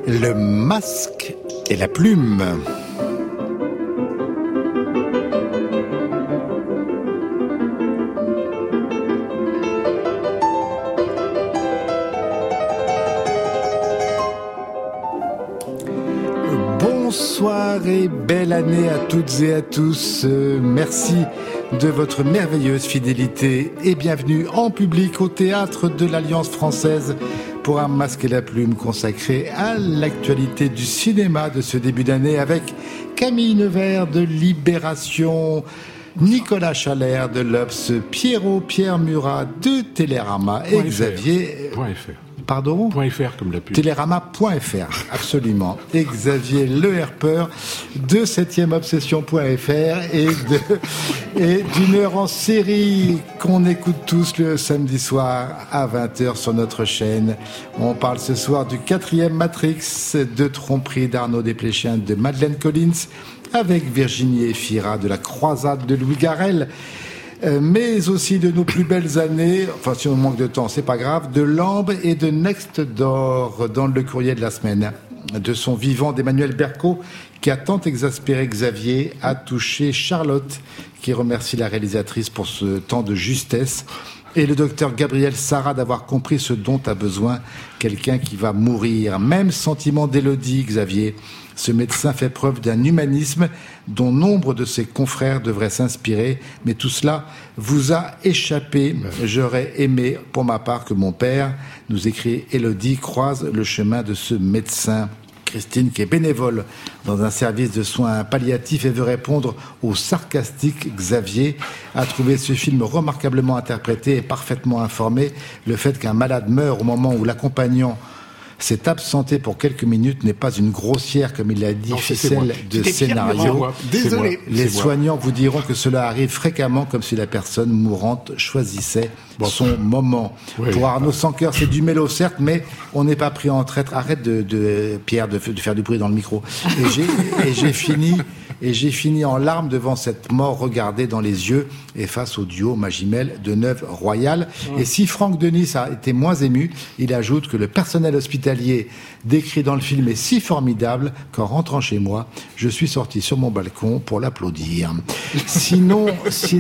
Le masque et la plume. Bonsoir et belle année à toutes et à tous. Merci de votre merveilleuse fidélité et bienvenue en public au théâtre de l'Alliance française pour un masque et la plume consacré à l'actualité du cinéma de ce début d'année avec Camille Nevers de Libération, Nicolas Chalère de l'Obs, Pierre Murat de Télérama et Xavier... Pardon ? .fr comme la pub. Télérama.fr, absolument. Et Xavier Le Herpeur de 7emeobsession.fr et d'une heure en série qu'on écoute tous le samedi soir à 20h sur notre chaîne. On parle ce soir du 4e Matrix, de Tromperie d'Arnaud Desplechin, de Madeleine Collins, avec Virginie Efira de La Croisade de Louis Garrel. Mais aussi de nos plus belles années, enfin si on manque de temps, c'est pas grave, de Lambe et de Next Door dans le courrier de la semaine. De son vivant d'Emmanuel Berco, qui a tant exaspéré Xavier, a touché Charlotte, qui remercie la réalisatrice pour ce temps de justesse, et le docteur Gabriel Sarah d'avoir compris ce dont a besoin quelqu'un qui va mourir. Même sentiment d'Élodie, Xavier. Ce médecin fait preuve d'un humanisme dont nombre de ses confrères devraient s'inspirer, mais tout cela vous a échappé. J'aurais aimé, pour ma part, que mon père, nous écrit Élodie, croise le chemin de ce médecin. Christine, qui est bénévole dans un service de soins palliatifs et veut répondre au sarcastique Xavier, a trouvé ce film remarquablement interprété et parfaitement informé. Le fait qu'un malade meure au moment où l'accompagnant s'est absenté pour quelques minutes n'est pas une grossière, comme il l'a dit, ficelle de scénario. Désolé. Les soignants vous diront que cela arrive fréquemment, comme si la personne mourante choisissait son moment. Oui, pour Arnaud Sancoeur, c'est du mélo, certes, mais on n'est pas pris en traître. Arrête Pierre, de faire du bruit dans le micro. Et j'ai fini en larmes devant cette mort regardée dans les yeux et face au duo Magimel de Neuve Royale. Et si Franck Denis a été moins ému, il ajoute que le personnel hospitalier décrit dans le film est si formidable qu'en rentrant chez moi, je suis sorti sur mon balcon pour l'applaudir. Sinon,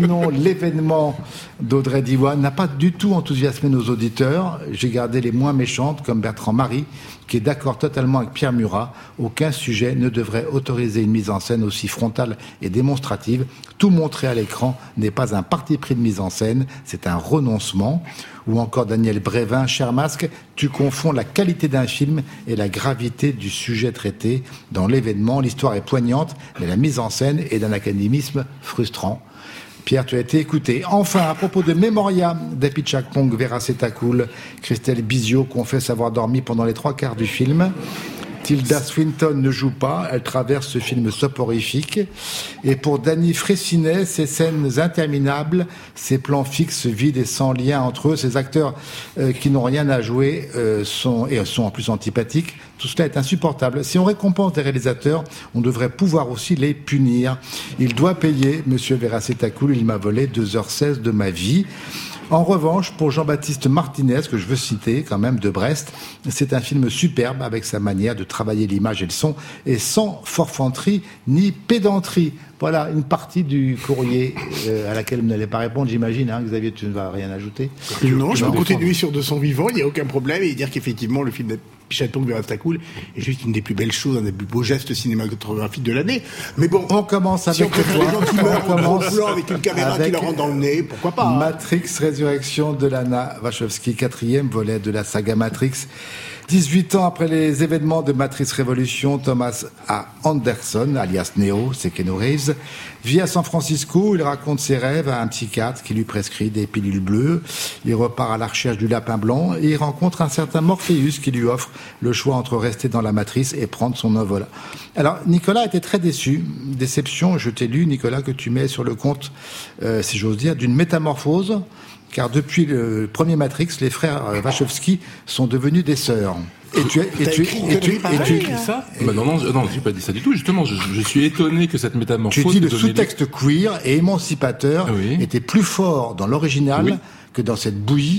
l'événement d'Audrey Diwan n'a pas du tout enthousiasmé nos auditeurs. J'ai gardé les moins méchantes, comme Bertrand Marie, qui est d'accord totalement avec Pierre Murat. Aucun sujet ne devrait autoriser une mise en scène aussi frontale et démonstrative. Tout montrer à l'écran n'est pas un parti pris de mise en scène, c'est un renoncement. Ou encore Daniel Brévin, cher masque, tu confonds la qualité d'un film et la gravité du sujet traité. Dans l'événement, l'histoire est poignante, mais la mise en scène est d'un académisme frustrant. Pierre, tu as été écouté. Enfin, à propos de Memoria d'Apichatpong Veracetakul, Christelle Bizio confesse avoir dormi pendant les 3/4 du film. Tilda Swinton ne joue pas, elle traverse ce film soporifique. Et pour Danny Fressinet, ces scènes interminables, ces plans fixes, vides et sans lien entre eux, ces acteurs qui n'ont rien à jouer sont en plus antipathiques. Tout cela est insupportable. Si on récompense des réalisateurs, on devrait pouvoir aussi les punir. Il doit payer, monsieur Veracetakul, il m'a volé 2h16 de ma vie. En revanche, pour Jean-Baptiste Martinez, que je veux citer quand même, de Brest, c'est un film superbe avec sa manière de travailler l'image et le son, et sans forfanterie ni pédanterie. Voilà une partie du courrier à laquelle vous n'allez pas répondre, j'imagine. Hein, Xavier, tu ne vas rien ajouter ? Non, je peux continuer sur De son vivant, il n'y a aucun problème, et dire qu'effectivement, le film d'Apichatpong Veracetakul est juste une des plus belles choses, un des plus beaux gestes cinématographiques de l'année. Mais bon, on commence avec si on préfère les gens qui meurent en gros plan avec une caméra qui leur rentre dans le nez, pourquoi pas, hein. Matrix Résurrection de Lana Wachowski, 4e volet de la saga Matrix. 18 ans après les événements de Matrix Révolution, Thomas A. Anderson, alias Neo, c'est Keanu Reeves, vit à San Francisco. Il raconte ses rêves à un psychiatre qui lui prescrit des pilules bleues. Il repart à la recherche du lapin blanc et il rencontre un certain Morpheus qui lui offre le choix entre rester dans la matrice et prendre son envol. Alors, Nicolas était très déçu. Déception, je t'ai lu, Nicolas, que tu mets sur le compte, si j'ose dire, d'une métamorphose. Car depuis le premier Matrix, les frères Wachowski sont devenus des sœurs. Et tu écris ça ? Non, j'ai pas dit ça du tout. Justement, je suis étonné que cette métamorphose... Tu dis le sous-texte queer et émancipateur était plus fort dans l'original que dans cette bouillie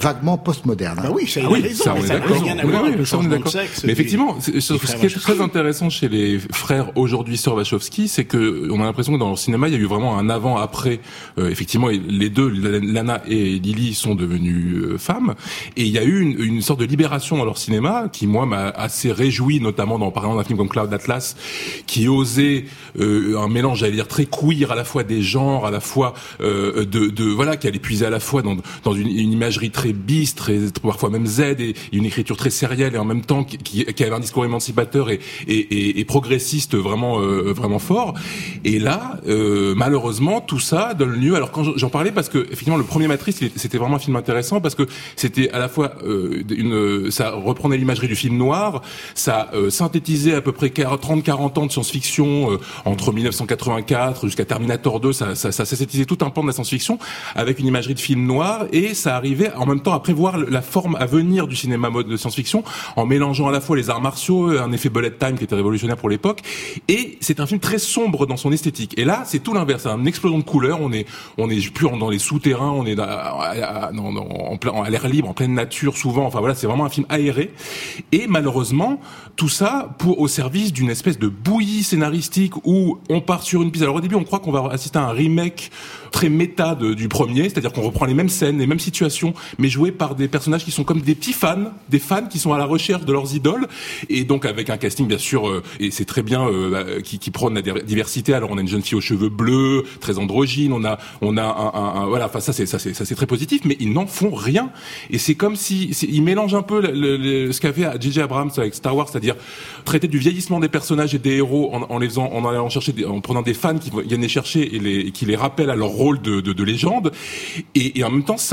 vaguement postmoderne. Bah oui, ça on est d'accord. Mais effectivement, ce qui est très intéressant chez les frères aujourd'hui sœurs Wachowski, c'est que on a l'impression que dans leur cinéma, il y a eu vraiment un avant-après. Effectivement, les deux, Lana et Lily, sont devenues femmes, et il y a eu une sorte de libération dans leur cinéma qui, moi, m'a assez réjoui, notamment par exemple, d'un film comme Cloud Atlas, qui osait un mélange, j'allais dire, très queer, à la fois des genres, à la fois qui allait puiser à la fois dans une imagerie très bis, très parfois même Z, et une écriture très sérielle, et en même temps qui avait un discours émancipateur et progressiste vraiment fort. Et là, malheureusement, tout ça donne lieu. Alors quand j'en parlais, parce que effectivement le premier Matrix, c'était vraiment un film intéressant parce que c'était à la fois ça reprenait l'imagerie du film noir, ça synthétisait à peu près 30-40 ans de science-fiction entre 1984 jusqu'à Terminator 2, ça synthétisait tout un pan de la science-fiction avec une imagerie de film noir, et ça arrivait en même temps à prévoir la forme à venir du cinéma mode de science-fiction en mélangeant à la fois les arts martiaux, un effet bullet time qui était révolutionnaire pour l'époque, et c'est un film très sombre dans son esthétique. Et là, c'est tout l'inverse, c'est une explosion de couleurs, on est plus dans les souterrains, on est à l'air libre, en pleine nature souvent, enfin voilà, c'est vraiment un film aéré, et malheureusement, tout ça au service d'une espèce de bouillie scénaristique où on part sur une piste. Alors au début, on croit qu'on va assister à un remake très méta du premier, c'est-à-dire qu'on reprend les mêmes scènes, les mêmes situations, mais jouées par des personnages qui sont comme des petits fans, des fans qui sont à la recherche de leurs idoles, et donc avec un casting bien sûr, et c'est très bien, qui prône la diversité. Alors on a une jeune fille aux cheveux bleus, très androgyne, on a voilà, enfin ça c'est très positif, mais ils n'en font rien, et c'est comme si ils mélangent un peu ce qu'a fait J.J. Abrams avec Star Wars, c'est-à-dire traiter du vieillissement des personnages et des héros en allant chercher en prenant des fans qui viennent les chercher et qui les rappellent à leur rôle de légende, et en même temps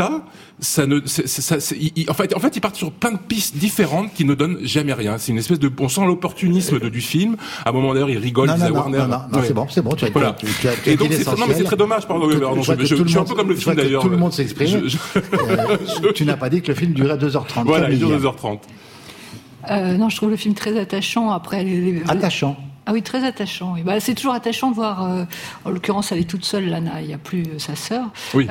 en fait ils partent sur plein de pistes différentes qui ne donnent jamais rien. C'est une espèce on sent l'opportunisme du film. À un moment d'ailleurs, ils rigolent, Warner. Non, c'est bon, tu as voilà. Et donc c'est très dommage, pardon. Je suis un peu comme le film d'ailleurs. Tout le monde s'exprime. Tu n'as pas dit que le film durait 2h30. Voilà, il dure 2h30. Non, je trouve le film très attachant. Après, attachant. Ah oui, très attachant. Et c'est toujours attachant de voir, en l'occurrence, elle est toute seule, Lana, il n'y a plus sa sœur, oui.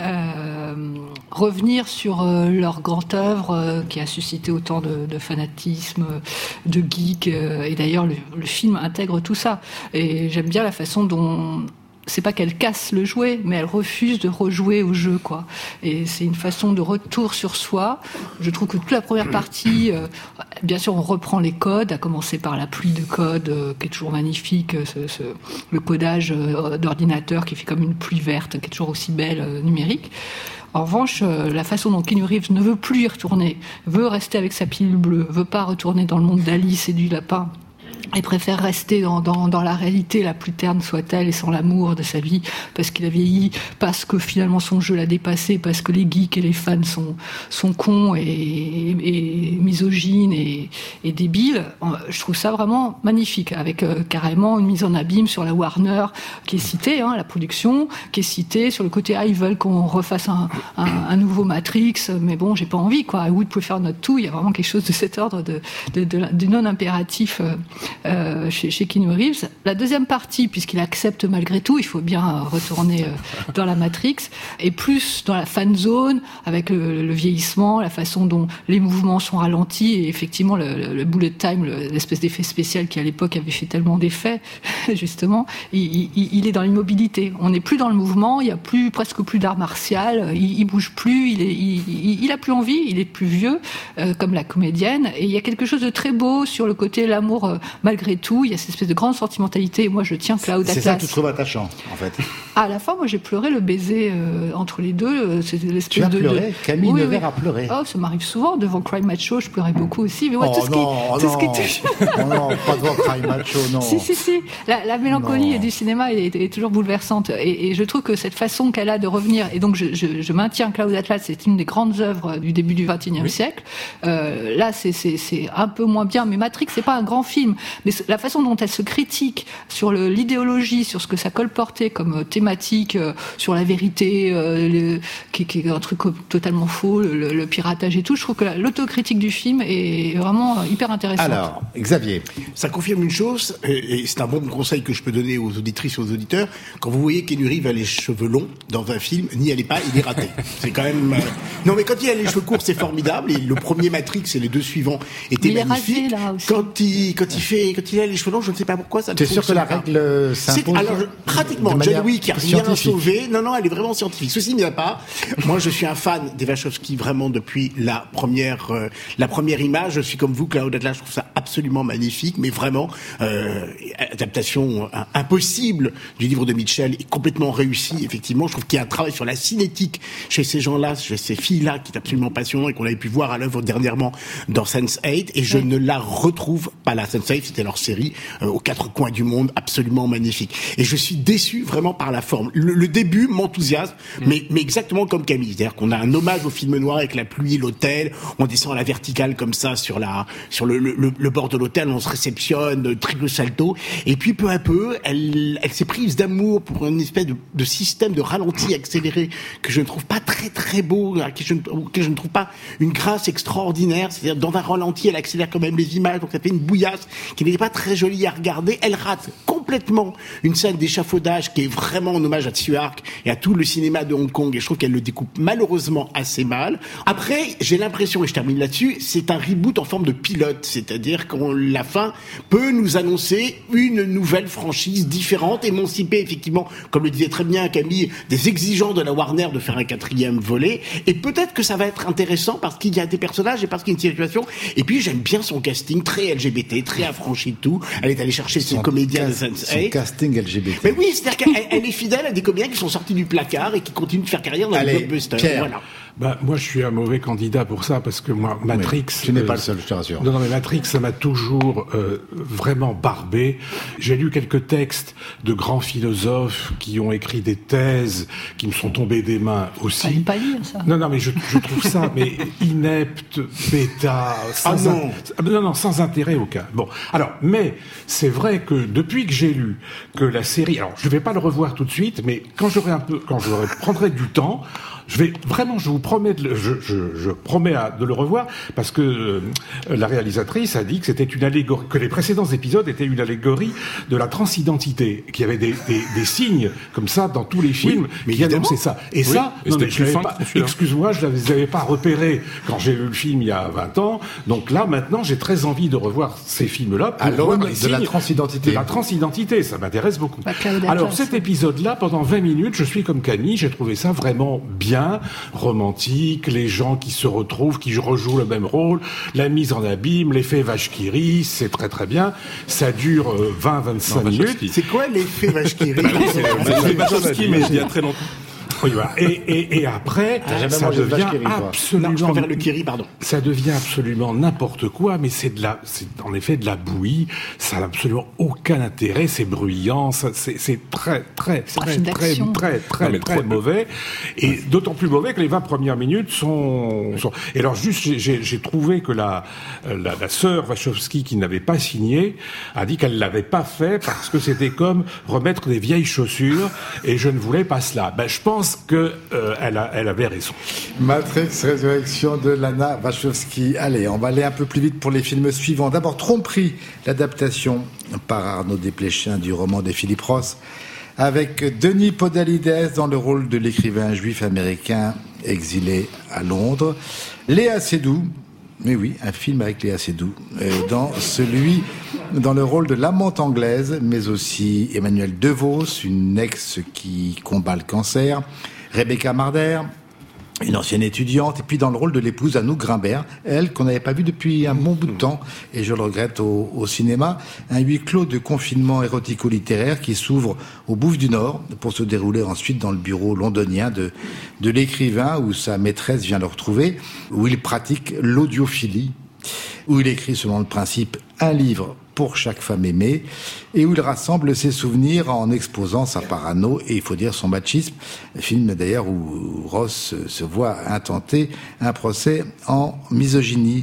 Revenir sur leur grande œuvre qui a suscité autant de fanatisme, de geek. Et d'ailleurs, le film intègre tout ça. Et j'aime bien la façon dont... C'est pas qu'elle casse le jouet, mais elle refuse de rejouer au jeu, quoi. Et c'est une façon de retour sur soi. Je trouve que toute la première partie, bien sûr, on reprend les codes, à commencer par la pluie de codes, qui est toujours magnifique, le codage d'ordinateur qui fait comme une pluie verte, qui est toujours aussi belle, numérique. En revanche, la façon dont Keanu Reeves ne veut plus y retourner, veut rester avec sa pilule bleue, veut pas retourner dans le monde d'Alice et du lapin, et préfère rester dans la réalité, la plus terne soit-elle, et sans l'amour de sa vie, parce qu'il a vieilli, parce que finalement son jeu l'a dépassé, parce que les geeks et les fans sont cons et misogynes et débiles. Je trouve ça vraiment magnifique, avec carrément une mise en abîme sur la Warner qui est citée, la production qui est citée, sur le côté ils veulent qu'on refasse un nouveau Matrix, mais bon, j'ai pas envie, quoi. I would prefer not to. Il y a vraiment quelque chose de cet ordre de non-impératif chez Keanu Reeves. La deuxième partie, puisqu'il accepte malgré tout, il faut bien retourner dans la Matrix, et plus dans la fan zone, avec le vieillissement, la façon dont les mouvements sont ralentis, et effectivement le bullet time, l'espèce d'effet spécial qui à l'époque avait fait tellement d'effets, justement, il est dans l'immobilité. On n'est plus dans le mouvement, il y a presque plus d'art martial, il bouge plus, il a plus envie, il est plus vieux, comme la comédienne, et il y a quelque chose de très beau sur le côté l'amour malgré tout. Il y a cette espèce de grande sentimentalité, et moi je tiens Cloud Atlas. C'est ça que tu trouves attachant, en fait. À la fin, moi j'ai pleuré le baiser entre les deux. C'est l'espèce tu as pleuré? Camille Nevers a pleuré. Oh, ça m'arrive souvent. Devant Cry Macho, je pleurais beaucoup aussi. Mais ouais, tout ce qui touche. Non, pas devant Cry Macho, non. Si. La mélancolie du cinéma est toujours bouleversante. Et je trouve que cette façon qu'elle a de revenir, et donc je maintiens Cloud Atlas, c'est une des grandes œuvres du début du XXIe siècle. Là, c'est un peu moins bien, mais Matrix, c'est pas un grand film. mais la façon dont elle se critique sur l'idéologie, sur ce que ça colportait comme thématique, sur la vérité, qui est un truc totalement faux, le piratage et tout, je trouve que l'autocritique du film est vraiment hyper intéressante. Alors, Xavier. Ça confirme une chose, et c'est un bon conseil que je peux donner aux auditrices et aux auditeurs, quand vous voyez Keanu Reeves a les cheveux longs dans un film, n'y allez pas, il est raté. C'est quand même... Non, mais quand il a les cheveux courts, c'est formidable, et le premier Matrix et les deux suivants étaient magnifiques. Rasé, là, aussi. Quand il a les cheveux longs, je ne sais pas pourquoi, ça me T'es sûr que la règle s'impose? Alors, pratiquement, John Wick qui a rien sauvé. Non, elle est vraiment scientifique. Ceci n'y a pas. Moi, je suis un fan des Wachowski vraiment depuis la première image. Je suis comme vous, Cloud Atlas, je trouve ça absolument magnifique, mais vraiment, adaptation impossible du livre de Mitchell est complètement réussi, effectivement. Je trouve qu'il y a un travail sur la cinétique chez ces gens-là, chez ces filles-là, qui est absolument passionnant et qu'on avait pu voir à l'œuvre dernièrement dans Sense8, et je ne la retrouve pas là. Sense8, c'était leur série aux quatre coins du monde, absolument magnifique. Et je suis déçu vraiment par la forme. Le début m'enthousiasme, mais exactement comme Camille. C'est-à-dire qu'on a un hommage au film noir avec la pluie, l'hôtel, on descend à la verticale comme ça sur le bord de l'hôtel, on se réceptionne, triple salto, et puis peu à peu, elle s'est prise d'amour pour une espèce de système de ralenti accéléré que je ne trouve pas très très beau, que je ne trouve pas une grâce extraordinaire. C'est-à-dire dans un ralenti, elle accélère quand même les images, donc ça fait une bouillasse qui n'était pas très jolie à regarder. Elle rate complètement une scène d'échafaudage qui est vraiment en hommage à Tsui-Hark et à tout le cinéma de Hong Kong, et je trouve qu'elle le découpe malheureusement assez mal. Après, j'ai l'impression, et je termine là-dessus, c'est un reboot en forme de pilote, c'est-à-dire qu'on la fin peut nous annoncer une nouvelle franchise différente, émancipée effectivement, comme le disait très bien Camille, des exigences de la Warner de faire un 4e volet, et peut-être que ça va être intéressant parce qu'il y a des personnages et parce qu'il y a une situation, et puis j'aime bien son casting, très LGBT, très affranchi de tout. Elle est allée chercher ses comédiens de Sense8. Son casting LGBT. Mais oui, c'est-à-dire qu'elle est fidèle à des comédiens qui sont sortis du placard et qui continuent de faire carrière dans les blockbusters. Pierre. Voilà. Moi, je suis un mauvais candidat pour ça, parce que moi, Matrix... Oui, tu n'es pas le seul, je te rassure. Non, mais Matrix, ça m'a toujours vraiment barbé. J'ai lu quelques textes de grands philosophes qui ont écrit des thèses qui me sont tombées des mains aussi. Fallait pas lire ça. Non, mais je trouve ça mais inepte, bêta, sans intérêt aucun. Bon, alors, mais c'est vrai que depuis que j'ai lu que la série... Alors, je ne vais pas le revoir tout de suite, mais quand je prendrai du temps... Je vous promets, je promets de le revoir, parce que la réalisatrice a dit que c'était une allégorie, que les précédents épisodes étaient une allégorie de la transidentité, qu'il y avait des signes comme ça dans tous les films qui annonçaient ça. Et ça, excuse-moi, je ne les avais pas repérés quand j'ai vu le film il y a 20 ans. Donc là, maintenant, j'ai très envie de revoir ces films-là pour voir les signes de la transidentité. De la transidentité, ça m'intéresse beaucoup. Alors cet épisode-là, pendant 20 minutes, je suis comme Camille, j'ai trouvé ça vraiment bien, romantique, les gens qui se retrouvent, qui rejouent le même rôle, la mise en abîme, l'effet vache qui rit, c'est très très bien. Ça dure 20-25 minutes. C'est quoi l'effet vache qui rit? C'est l'effet vache qui rit, mais il y a très longtemps. Oui, voilà. Et après, ça devient absolument... Non, je préfère le kiri, pardon. Ça devient absolument n'importe quoi, mais c'est en effet de la bouillie. Ça n'a absolument aucun intérêt. C'est bruyant. C'est très mauvais. Et d'autant plus mauvais que les 20 premières minutes sont... Et alors juste, j'ai trouvé que la sœur Wachowski, qui n'avait pas signé, a dit qu'elle l'avait pas fait parce que c'était comme remettre des vieilles chaussures, et je ne voulais pas cela. Je pense que elle avait raison. Matrix Résurrection de Lana Wachowski. Allez, on va aller un peu plus vite pour les films suivants. D'abord, Tromperie, l'adaptation par Arnaud Desplechin du roman de Philip Roth, avec Denis Podalides dans le rôle de l'écrivain juif américain exilé à Londres. Léa Seydoux, mais oui, un film avec Léa Seydoux, dans le rôle de l'amante anglaise, mais aussi Emmanuel DeVos, une ex qui combat le cancer, Rebecca Marder, une ancienne étudiante, et puis dans le rôle de l'épouse Anouk Grimbert, elle qu'on n'avait pas vue depuis un bon bout de temps, et je le regrette au cinéma, un huis clos de confinement érotico-littéraire qui s'ouvre au Bouffe du Nord pour se dérouler ensuite dans le bureau londonien de l'écrivain où sa maîtresse vient le retrouver, où il pratique l'audiophilie, où il écrit selon le principe un livre pour chaque femme aimée, et où il rassemble ses souvenirs en exposant sa parano et, il faut dire, son machisme. Film d'ailleurs où Ross se voit intenter un procès en misogynie.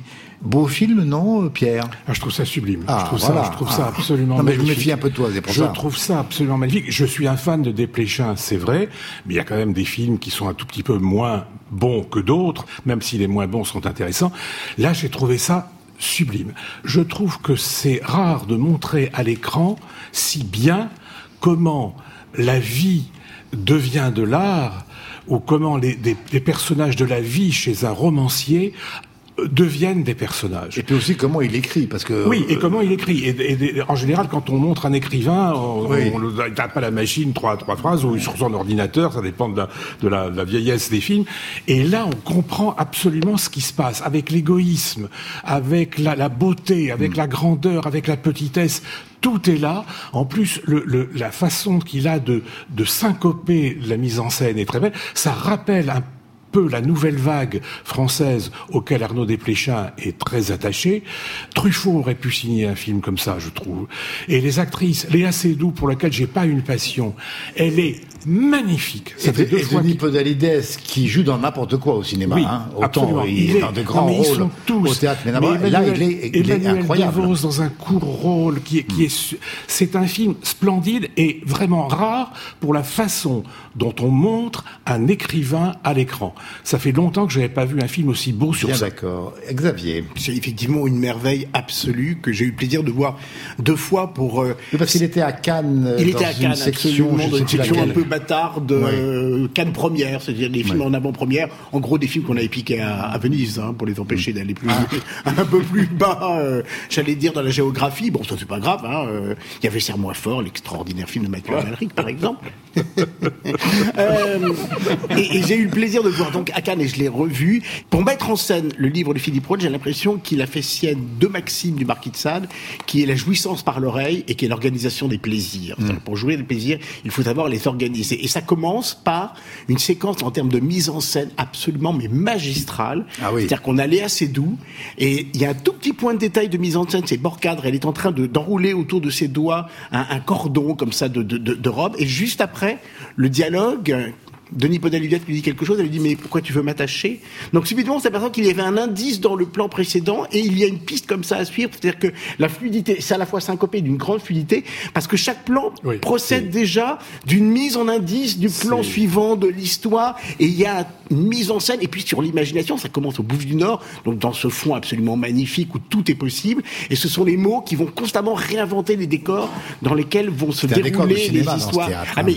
Beau film, non, Pierre? Je trouve ça sublime. Ah, je trouve ça absolument magnifique. Mais je me méfie un peu de toi, c'est pour ça. Je trouve ça absolument magnifique. Je suis un fan de Desplechin, c'est vrai, mais il y a quand même des films qui sont un tout petit peu moins bons que d'autres, même si les moins bons sont intéressants. Là, j'ai trouvé ça sublime. Je trouve que c'est rare de montrer à l'écran si bien comment la vie devient de l'art, ou comment les personnages de la vie chez un romancier deviennent des personnages. Et puis aussi comment il écrit, parce que... Oui, et comment il écrit. Et en général, quand on montre un écrivain, on n'a pas la machine, trois phrases, ou sur son ordinateur, ça dépend de la vieillesse des films. Et là, on comprend absolument ce qui se passe, avec l'égoïsme, avec la beauté, avec la grandeur, avec la petitesse. Tout est là. En plus, la façon qu'il a de syncoper la mise en scène est très belle. Ça rappelle un peu la nouvelle vague française auquel Arnaud Desplechin est très attaché. Truffaut aurait pu signer un film comme ça, je trouve. Et les actrices, Léa Seydoux, pour laquelle j'ai pas une passion, elle est magnifique. Ça fait deux fois Denis Podalides qui joue dans n'importe quoi au cinéma. Oui, autant il est dans de grands rôles au théâtre, mais là il est incroyable. DeVos dans un court rôle c'est un film splendide et vraiment rare pour la façon dont on montre un écrivain à l'écran. Ça fait longtemps que je n'avais pas vu un film aussi beau sur ça. D'accord. Xavier. C'est effectivement une merveille absolue que j'ai eu le plaisir de voir 2 fois pour... parce qu'il était à Cannes. Il était à Cannes, section un peu bâtarde, Cannes première, c'est-à-dire des films en avant-première, en gros des films qu'on avait piqués à Venise, pour les empêcher d'aller plus un peu plus bas, j'allais dire dans la géographie. Bon, ça c'est pas grave. Il y avait Serre-moi fort, l'extraordinaire film de Mathieu Amalric, par exemple. Et j'ai eu le plaisir de le voir donc à Cannes et je l'ai revu. Pour mettre en scène le livre de Philippe Roth, j'ai l'impression qu'il a fait sienne 2 maximes du Marquis de Sade, qui est la jouissance par l'oreille et qui est l'organisation des plaisirs. Pour jouir des plaisirs, il faut savoir les organiser. Et ça commence par une séquence en termes de mise en scène absolument mais magistrale. C'est-à-dire qu'on a Léa Seydoux et il y a un tout petit point de détail de mise en scène, c'est bord cadre, elle est en train d'enrouler autour de ses doigts un cordon comme ça de robe et juste après le dialogue, Denis Podalides lui dit quelque chose, elle lui dit mais pourquoi tu veux m'attacher? Donc subitement on s'aperçoit qu'il y avait un indice dans le plan précédent et il y a une piste comme ça à suivre, c'est-à-dire que la fluidité, c'est à la fois syncopé d'une grande fluidité parce que chaque plan procède déjà d'une mise en indice du plan suivant de l'histoire et il y a une mise en scène et puis sur l'imagination, ça commence au Bouffe du Nord, donc dans ce fond absolument magnifique où tout est possible et ce sont les mots qui vont constamment réinventer les décors dans lesquels vont se dérouler les histoires.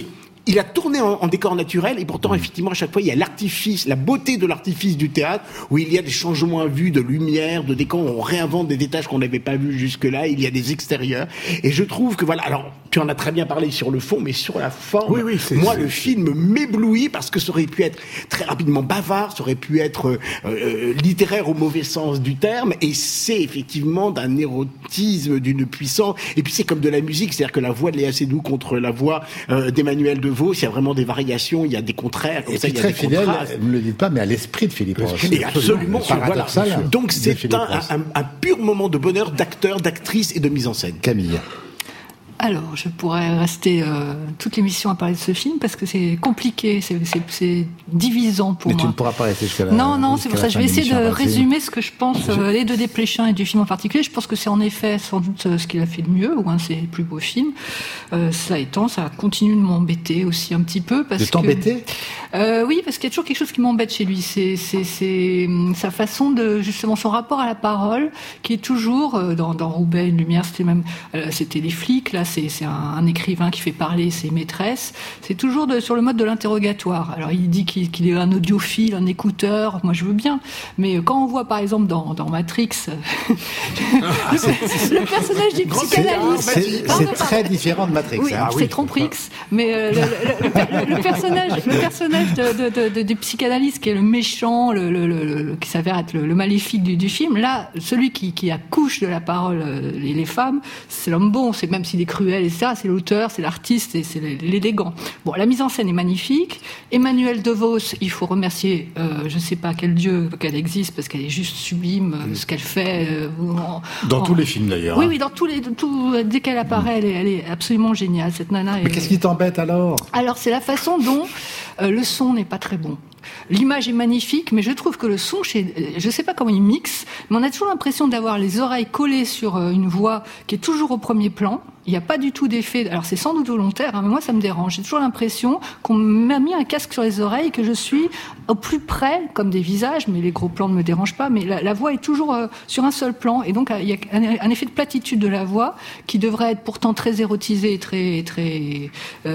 Il a tourné en décor naturel et pourtant, effectivement, à chaque fois, il y a l'artifice, la beauté de l'artifice du théâtre où il y a des changements à vue, de lumière, de décor, on réinvente des détails qu'on n'avait pas vus jusque-là, il y a des extérieurs. Et je trouve que voilà, alors, tu en as très bien parlé sur le fond, mais sur la forme, le film m'éblouit parce que ça aurait pu être très rapidement bavard, ça aurait pu être littéraire au mauvais sens du terme et c'est effectivement d'un érotisme, d'une puissance. Et puis c'est comme de la musique, c'est-à-dire que la voix de Léa Seydoux contre la voix d'Emmanuel Devaux, il y a vraiment des variations, il y a des contraires, comme ça, il y a des fidèle, contrastes. ne me le dites pas, mais à l'esprit de Philippe Roth. Et absolument, voilà. Donc c'est un pur moment de bonheur d'acteur, d'actrice et de mise en scène. Camille. Alors, je pourrais rester toute l'émission à parler de ce film parce que c'est compliqué, c'est divisant pour moi. Mais tu ne pourras pas rester jusqu'à la Non, c'est pour ça. Je vais essayer de résumer ce que je pense et de Desplechin et du film en particulier. Je pense que c'est en effet sans doute ce qu'il a fait de mieux ou un de ses plus beaux films. Cela étant, ça continue de m'embêter aussi un petit peu parce de t'embêter oui, parce qu'il y a toujours quelque chose qui m'embête chez lui. C'est sa façon de justement son rapport à la parole qui est toujours dans Roubaix, Une lumière. C'était les flics là. C'est un écrivain qui fait parler ses maîtresses. C'est toujours sur le mode de l'interrogatoire. Alors il dit qu'il est un audiophile, un écouteur. Moi je veux bien. Mais quand on voit par exemple dans Matrix le personnage du psychanalyste, c'est très différent de Matrix. Oui, c'est Tromprix. Mais le personnage du psychanalyste qui est le méchant, qui s'avère être le maléfique du film. Là, celui qui accouche de la parole les femmes, c'est l'homme bon. C'est même s'il est cru cruel, etc. C'est l'auteur, c'est l'artiste et c'est l'élégant. Bon, la mise en scène est magnifique. Emmanuelle DeVos, il faut remercier, je ne sais pas quel dieu qu'elle existe, parce qu'elle est juste sublime, ce qu'elle fait. Dans tous les films d'ailleurs. Oui, dans dès qu'elle apparaît, elle est absolument géniale, cette nana. Mais qu'est-ce qui t'embête alors ? Alors, c'est la façon dont le son n'est pas très bon. L'image est magnifique, mais je trouve que le son, je ne sais pas comment il mixe, mais on a toujours l'impression d'avoir les oreilles collées sur une voix qui est toujours au premier plan. Il n'y a pas du tout d'effet. Alors c'est sans doute volontaire, hein, mais moi ça me dérange. J'ai toujours l'impression qu'on m'a mis un casque sur les oreilles, que je suis au plus près, comme des visages, mais les gros plans ne me dérangent pas, mais la voix est toujours sur un seul plan. Et donc il y a un effet de platitude de la voix qui devrait être pourtant très érotisé et très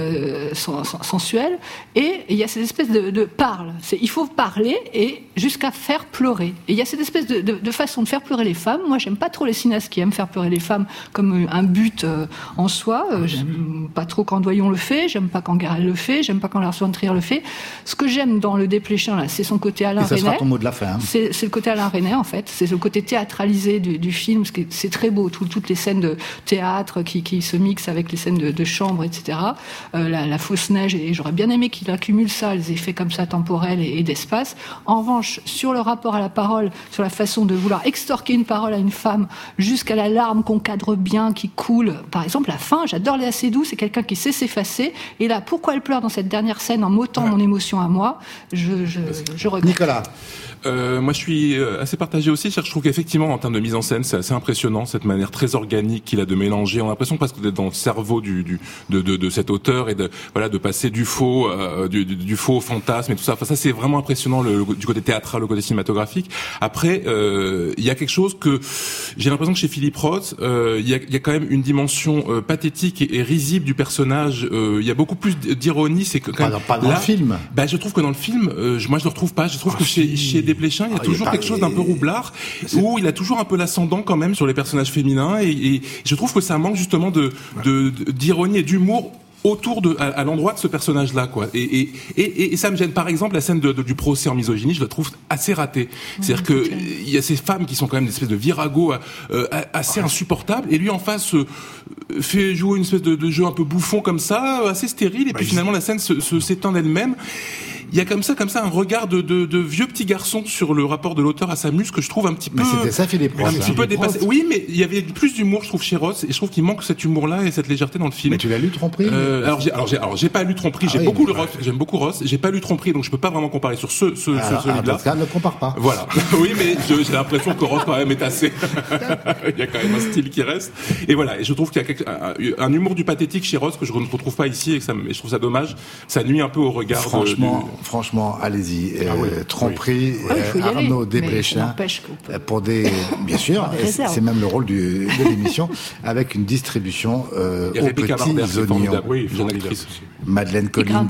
sensuel. Et il y a cette espèce de parle. Il faut parler et jusqu'à faire pleurer. Et il y a cette espèce de façon de faire pleurer les femmes. Moi j'aime pas trop les cinéastes qui aiment faire pleurer les femmes comme un but en soi. J'aime pas trop quand Doyon le fait, j'aime pas quand Garel le fait, j'aime pas quand Lars von Trier le fait. Ce que j'aime dans Le Dépléchin, là, c'est son côté Alain Resnais. Et ça sera ton mot de la fin. Hein. C'est le côté Alain Resnais, en fait. C'est le côté théâtralisé du film, parce que c'est très beau. Toutes les scènes de théâtre qui se mixent avec les scènes de chambre, etc. La fausse neige, et j'aurais bien aimé qu'il accumule ça, les effets comme ça temporels et d'espace. En revanche, sur le rapport à la parole, sur la façon de vouloir extorquer une parole à une femme, jusqu'à la larme qu'on cadre bien, qui coule. Par exemple, la fin, j'adore Léa Seydoux, c'est quelqu'un qui sait s'effacer. Et là, pourquoi elle pleure dans cette dernière scène en m'ôtant mon émotion à moi, je regrette. Nicolas. Moi, je suis assez partagé aussi. Je trouve qu'effectivement, en termes de mise en scène, c'est assez impressionnant cette manière très organique qu'il a de mélanger. On a l'impression presque d'être dans le cerveau de cet auteur et de passer du faux au fantasme et tout ça. Enfin, ça, c'est vraiment impressionnant du côté théâtral, le côté cinématographique. Après, il y a quelque chose que j'ai l'impression que chez Philippe Roth, il y a quand même une dimension pathétique et risible du personnage. Il y a beaucoup plus d'ironie. C'est quand même pas dans le film. Ben, je trouve que dans le film, moi, je le retrouve pas. Je trouve que chez Desplechin, il y a toujours quelque chose d'un peu roublard, où il a toujours un peu l'ascendant quand même sur les personnages féminins, et je trouve que ça manque justement d'ironie et d'humour autour à l'endroit de ce personnage-là, quoi. Et ça me gêne. Par exemple, la scène du procès en misogynie, je la trouve assez ratée. C'est-à-dire que il y a ces femmes qui sont quand même des espèces de virago assez insupportables, et lui en face fait jouer une espèce de jeu un peu bouffon comme ça, assez stérile, et puis finalement la scène s'éteint d'elle-même. Il y a comme ça un regard de vieux petit garçon sur le rapport de l'auteur à sa muse que je trouve un petit peu... Mais c'était ça, Philippe Roth. Un petit peu dépassé. Oui, mais il y avait plus d'humour, je trouve, chez Roth, et je trouve qu'il manque cet humour-là et cette légèreté dans le film. Mais tu l'as lu, Tromperie? Alors j'ai pas lu Tromperie, j'aime beaucoup Roth, j'ai pas lu Tromperie, donc je peux pas vraiment comparer sur celui-là. Dans ce cas, ne compare pas. Voilà. Oui, mais j'ai l'impression que Roth quand même est assez... il y a quand même un style qui reste. Et voilà, et je trouve qu'il y a un humour du pathétique chez Roth que je ne retrouve pas ici, et je trouve ça dommage. Ça nuit un peu au regard. Franchement, allez-y. Tromperie, Arnaud Desplechin, bien sûr, c'est même le rôle de l'émission, avec une distribution aux petits oignons. Madeleine Collins,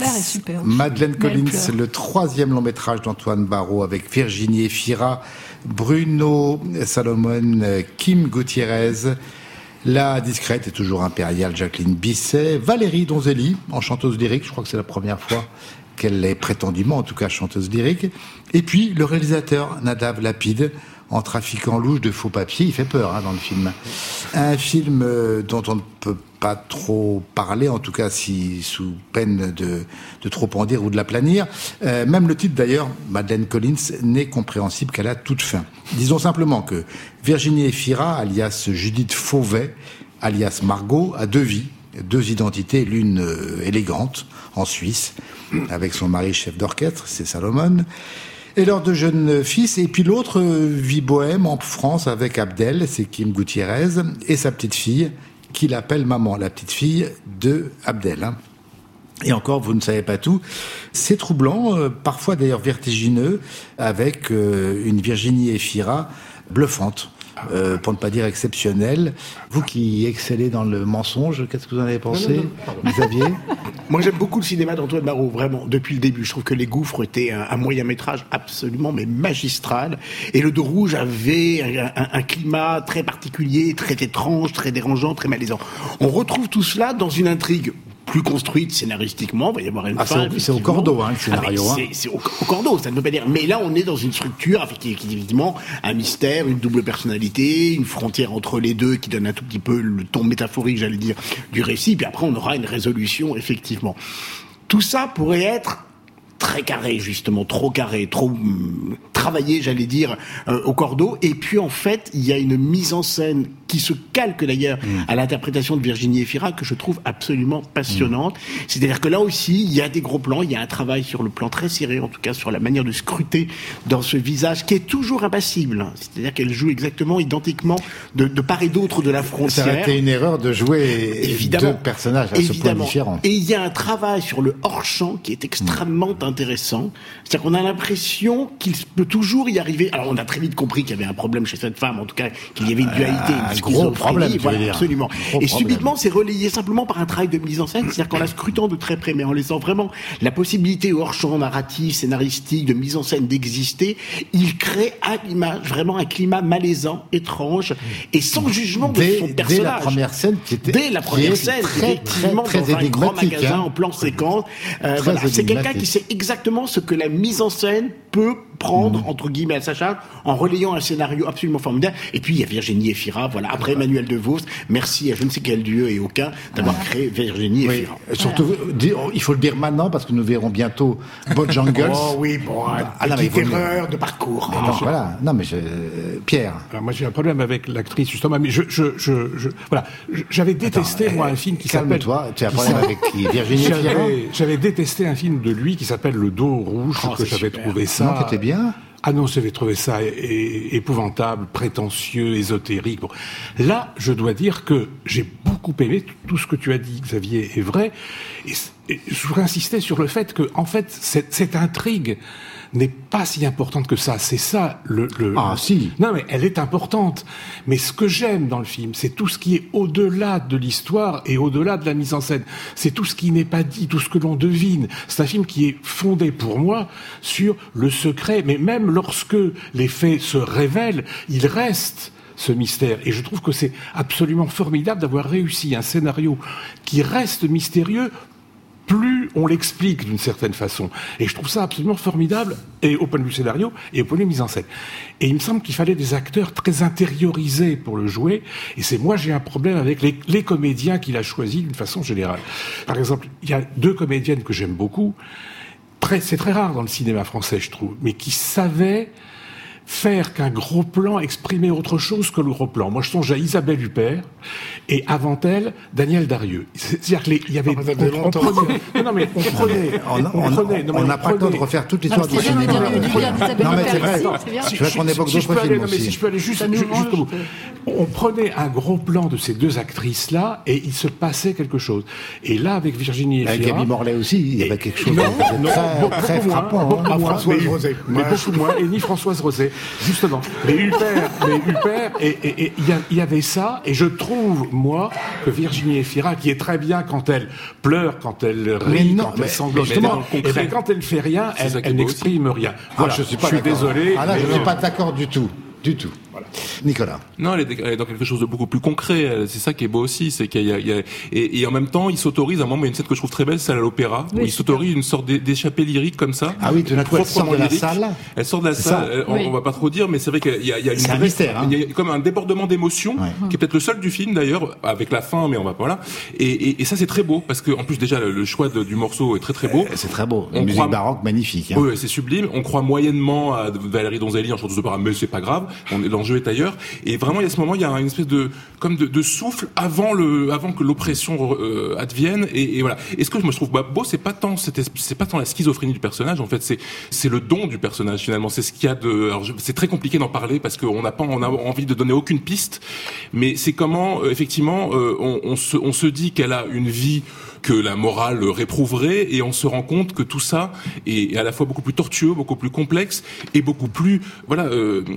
le 3e long métrage d'Antoine Barraud avec Virginie Efira, Bruno Salomon, Kim Gutiérrez, la discrète et toujours impériale Jacqueline Bisset, Valérie Donzelli, en chanteuse lyrique, je crois que c'est la première fois qu'elle est prétendument, en tout cas, chanteuse lyrique. Et puis, le réalisateur, Nadav Lapid, en trafiquant louche de faux papiers. Il fait peur, dans le film. Un film dont on ne peut pas trop parler, en tout cas, sous peine de trop en dire ou de l'aplanir. Même le titre, d'ailleurs, Madeleine Collins, n'est compréhensible qu'à la toute fin. Disons simplement que Virginie Efira, alias Judith Fauvet, alias Margot, a 2 vies, 2 identités, l'une élégante, en Suisse, avec son mari chef d'orchestre, c'est Salomon, et leurs 2 jeunes fils, et puis l'autre vit bohème en France avec Abdel, c'est Kim Gutiérrez, et sa petite fille, qu'il appelle maman, la petite fille de Abdel. Et encore, vous ne savez pas tout. C'est troublant, parfois d'ailleurs vertigineux, avec une Virginie Efira bluffante. Pour ne pas dire exceptionnel. Vous qui excellez dans le mensonge, qu'est-ce que vous en avez pensé, Xavier? Moi, j'aime beaucoup le cinéma d'Antoine Barraud, vraiment, depuis le début. Je trouve que Les Gouffres était un moyen-métrage absolument, mais magistral. Et Le Dos Rouge avait un climat très particulier, très étrange, très dérangeant, très malaisant. On retrouve tout cela dans une intrigue plus construite scénaristiquement. Il va y avoir une fin. C'est au cordeau, le scénario. C'est au cordeau, ça ne veut pas dire. Mais là, on est dans une structure avec effectivement un mystère, une double personnalité, une frontière entre les deux qui donne un tout petit peu le ton métaphorique, j'allais dire, du récit. Puis après, on aura une résolution, effectivement. Tout ça pourrait être très carré, justement, trop carré, trop travaillé, j'allais dire, au cordeau. Et puis, en fait, il y a une mise en scène qui se calque d'ailleurs à l'interprétation de Virginie Efira que je trouve absolument passionnante. C'est-à-dire que là aussi, il y a des gros plans, il y a un travail sur le plan très serré, en tout cas sur la manière de scruter dans ce visage qui est toujours impassible. C'est-à-dire qu'elle joue exactement, identiquement, de part et d'autre de la frontière. Ça a été une erreur de jouer deux personnages à ce point différent. Et il y a un travail sur le hors-champ qui est extrêmement intéressant. C'est-à-dire qu'on a l'impression qu'il peut toujours y arriver. Alors, on a très vite compris qu'il y avait un problème chez cette femme, en tout cas, qu'il y avait une dualité, un gros problème, voilà, absolument. Et subitement, c'est relayé simplement par un travail de mise en scène, c'est-à-dire qu'en la scrutant de très près, mais en laissant vraiment la possibilité hors-champ narratif, scénaristique, de mise en scène d'exister, il crée à l'image vraiment un climat malaisant, étrange, et sans jugement de son personnage. Dès la première scène, effectivement, dans un grand magasin en plan séquence. Voilà, c'est quelqu'un qui sait exactement ce que la mise en scène peut prendre, entre guillemets, à sa charge, en relayant un scénario absolument formidable. Et puis, il y a Virginie Efira, voilà, après Emmanuel DeVos, merci à je ne sais quel dieu et aucun d'avoir créé Virginie Efira. Surtout, il faut le dire maintenant, parce que nous verrons bientôt Bojangles. Oh oui, bon, petite erreur de parcours. Voilà, non mais Pierre. Alors moi j'ai un problème avec l'actrice, justement, mais voilà, j'avais détesté, moi, un film qui s'appelle... Calme-toi, tu as un problème avec qui? Virginie Efira? J'avais détesté un film de lui qui s'appelle Le Dos Rouge, que j'avais trouvé ça... Non, c'était bien. Ah non, j'avais trouvé ça épouvantable, prétentieux, ésotérique. Bon. Là, je dois dire que j'ai beaucoup aimé tout ce que tu as dit, Xavier, est vrai. Et je voudrais insister sur le fait que, en fait, cette intrigue n'est pas si importante que ça. C'est ça si. Non, mais elle est importante. Mais ce que j'aime dans le film, c'est tout ce qui est au-delà de l'histoire et au-delà de la mise en scène. C'est tout ce qui n'est pas dit, tout ce que l'on devine. C'est un film qui est fondé, pour moi, sur le secret. Mais même lorsque les faits se révèlent, il reste ce mystère. Et je trouve que c'est absolument formidable d'avoir réussi un scénario qui reste mystérieux plus on l'explique d'une certaine façon. Et je trouve ça absolument formidable, et au point de vue scénario, et au point de vue mise en scène. Et il me semble qu'il fallait des acteurs très intériorisés pour le jouer, et moi j'ai un problème avec les comédiens qu'il a choisis d'une façon générale. Par exemple, il y a 2 comédiennes que j'aime beaucoup, c'est très rare dans le cinéma français, je trouve, mais qui savaient faire qu'un gros plan exprimait autre chose que le gros plan. Moi, je songe à Isabelle Huppert et avant elle, Daniel Darieux. C'est-à-dire qu'il y avait... On n'a pas le temps de refaire toute l'histoire du cinéma. Non, mais c'est vrai. Je veux qu'on évoque d'autres films aussi. Si je peux aller juste au bout. On prenait un gros plan de ces 2 actrices-là et il se passait quelque chose. Et là, avec Virginie Efira... Avec Gaby Morlaix aussi, il y avait quelque chose de très frappant. Françoise Rosé. Mais beaucoup moins, et ni Françoise Rosé. Justement. Mais Huppert, et il y avait ça, et je trouve, moi, que Virginie Efira, qui est très bien quand elle pleure, quand elle rit, quand elle sanglote, et quand elle fait rien, elle n'exprime rien. Voilà, je suis désolé. Ah là, je ne suis pas d'accord du tout. Voilà. Nicolas. Non, elle est dans quelque chose de beaucoup plus concret. C'est ça qui est beau aussi, c'est qu'il y a et en même temps, il s'autorise. À un moment, il y a une scène que je trouve très belle, c'est à l'opéra, où il s'autorise une sorte d'échappée lyrique comme ça. Ah oui, tout d'un coup, elle sort de la salle. Elle sort de la salle. On va pas trop dire, mais c'est vrai qu'il y a une un mystère. Il y a comme un débordement d'émotions, qui est peut-être le seul du film d'ailleurs, avec la fin, mais on va pas là. Et ça, c'est très beau parce que en plus déjà le choix du morceau est très très beau. C'est très beau. Une musique baroque magnifique. Oui, c'est sublime. On croit moyennement à Valérie Donzelli en chanteuse d'opéra, mais c'est pas grave. L'enjeu est ailleurs. Et vraiment, il y a ce moment, il y a une espèce de souffle avant que l'oppression advienne. Et voilà. Et ce que je trouve beau, c'est pas tant la schizophrénie du personnage. En fait, c'est le don du personnage finalement. C'est ce qu'il y a de. Alors, c'est très compliqué d'en parler parce qu'on a envie de donner aucune piste. Mais c'est comment effectivement on se dit qu'elle a une vie que la morale réprouverait, et on se rend compte que tout ça est à la fois beaucoup plus tortueux, beaucoup plus complexe, et beaucoup plus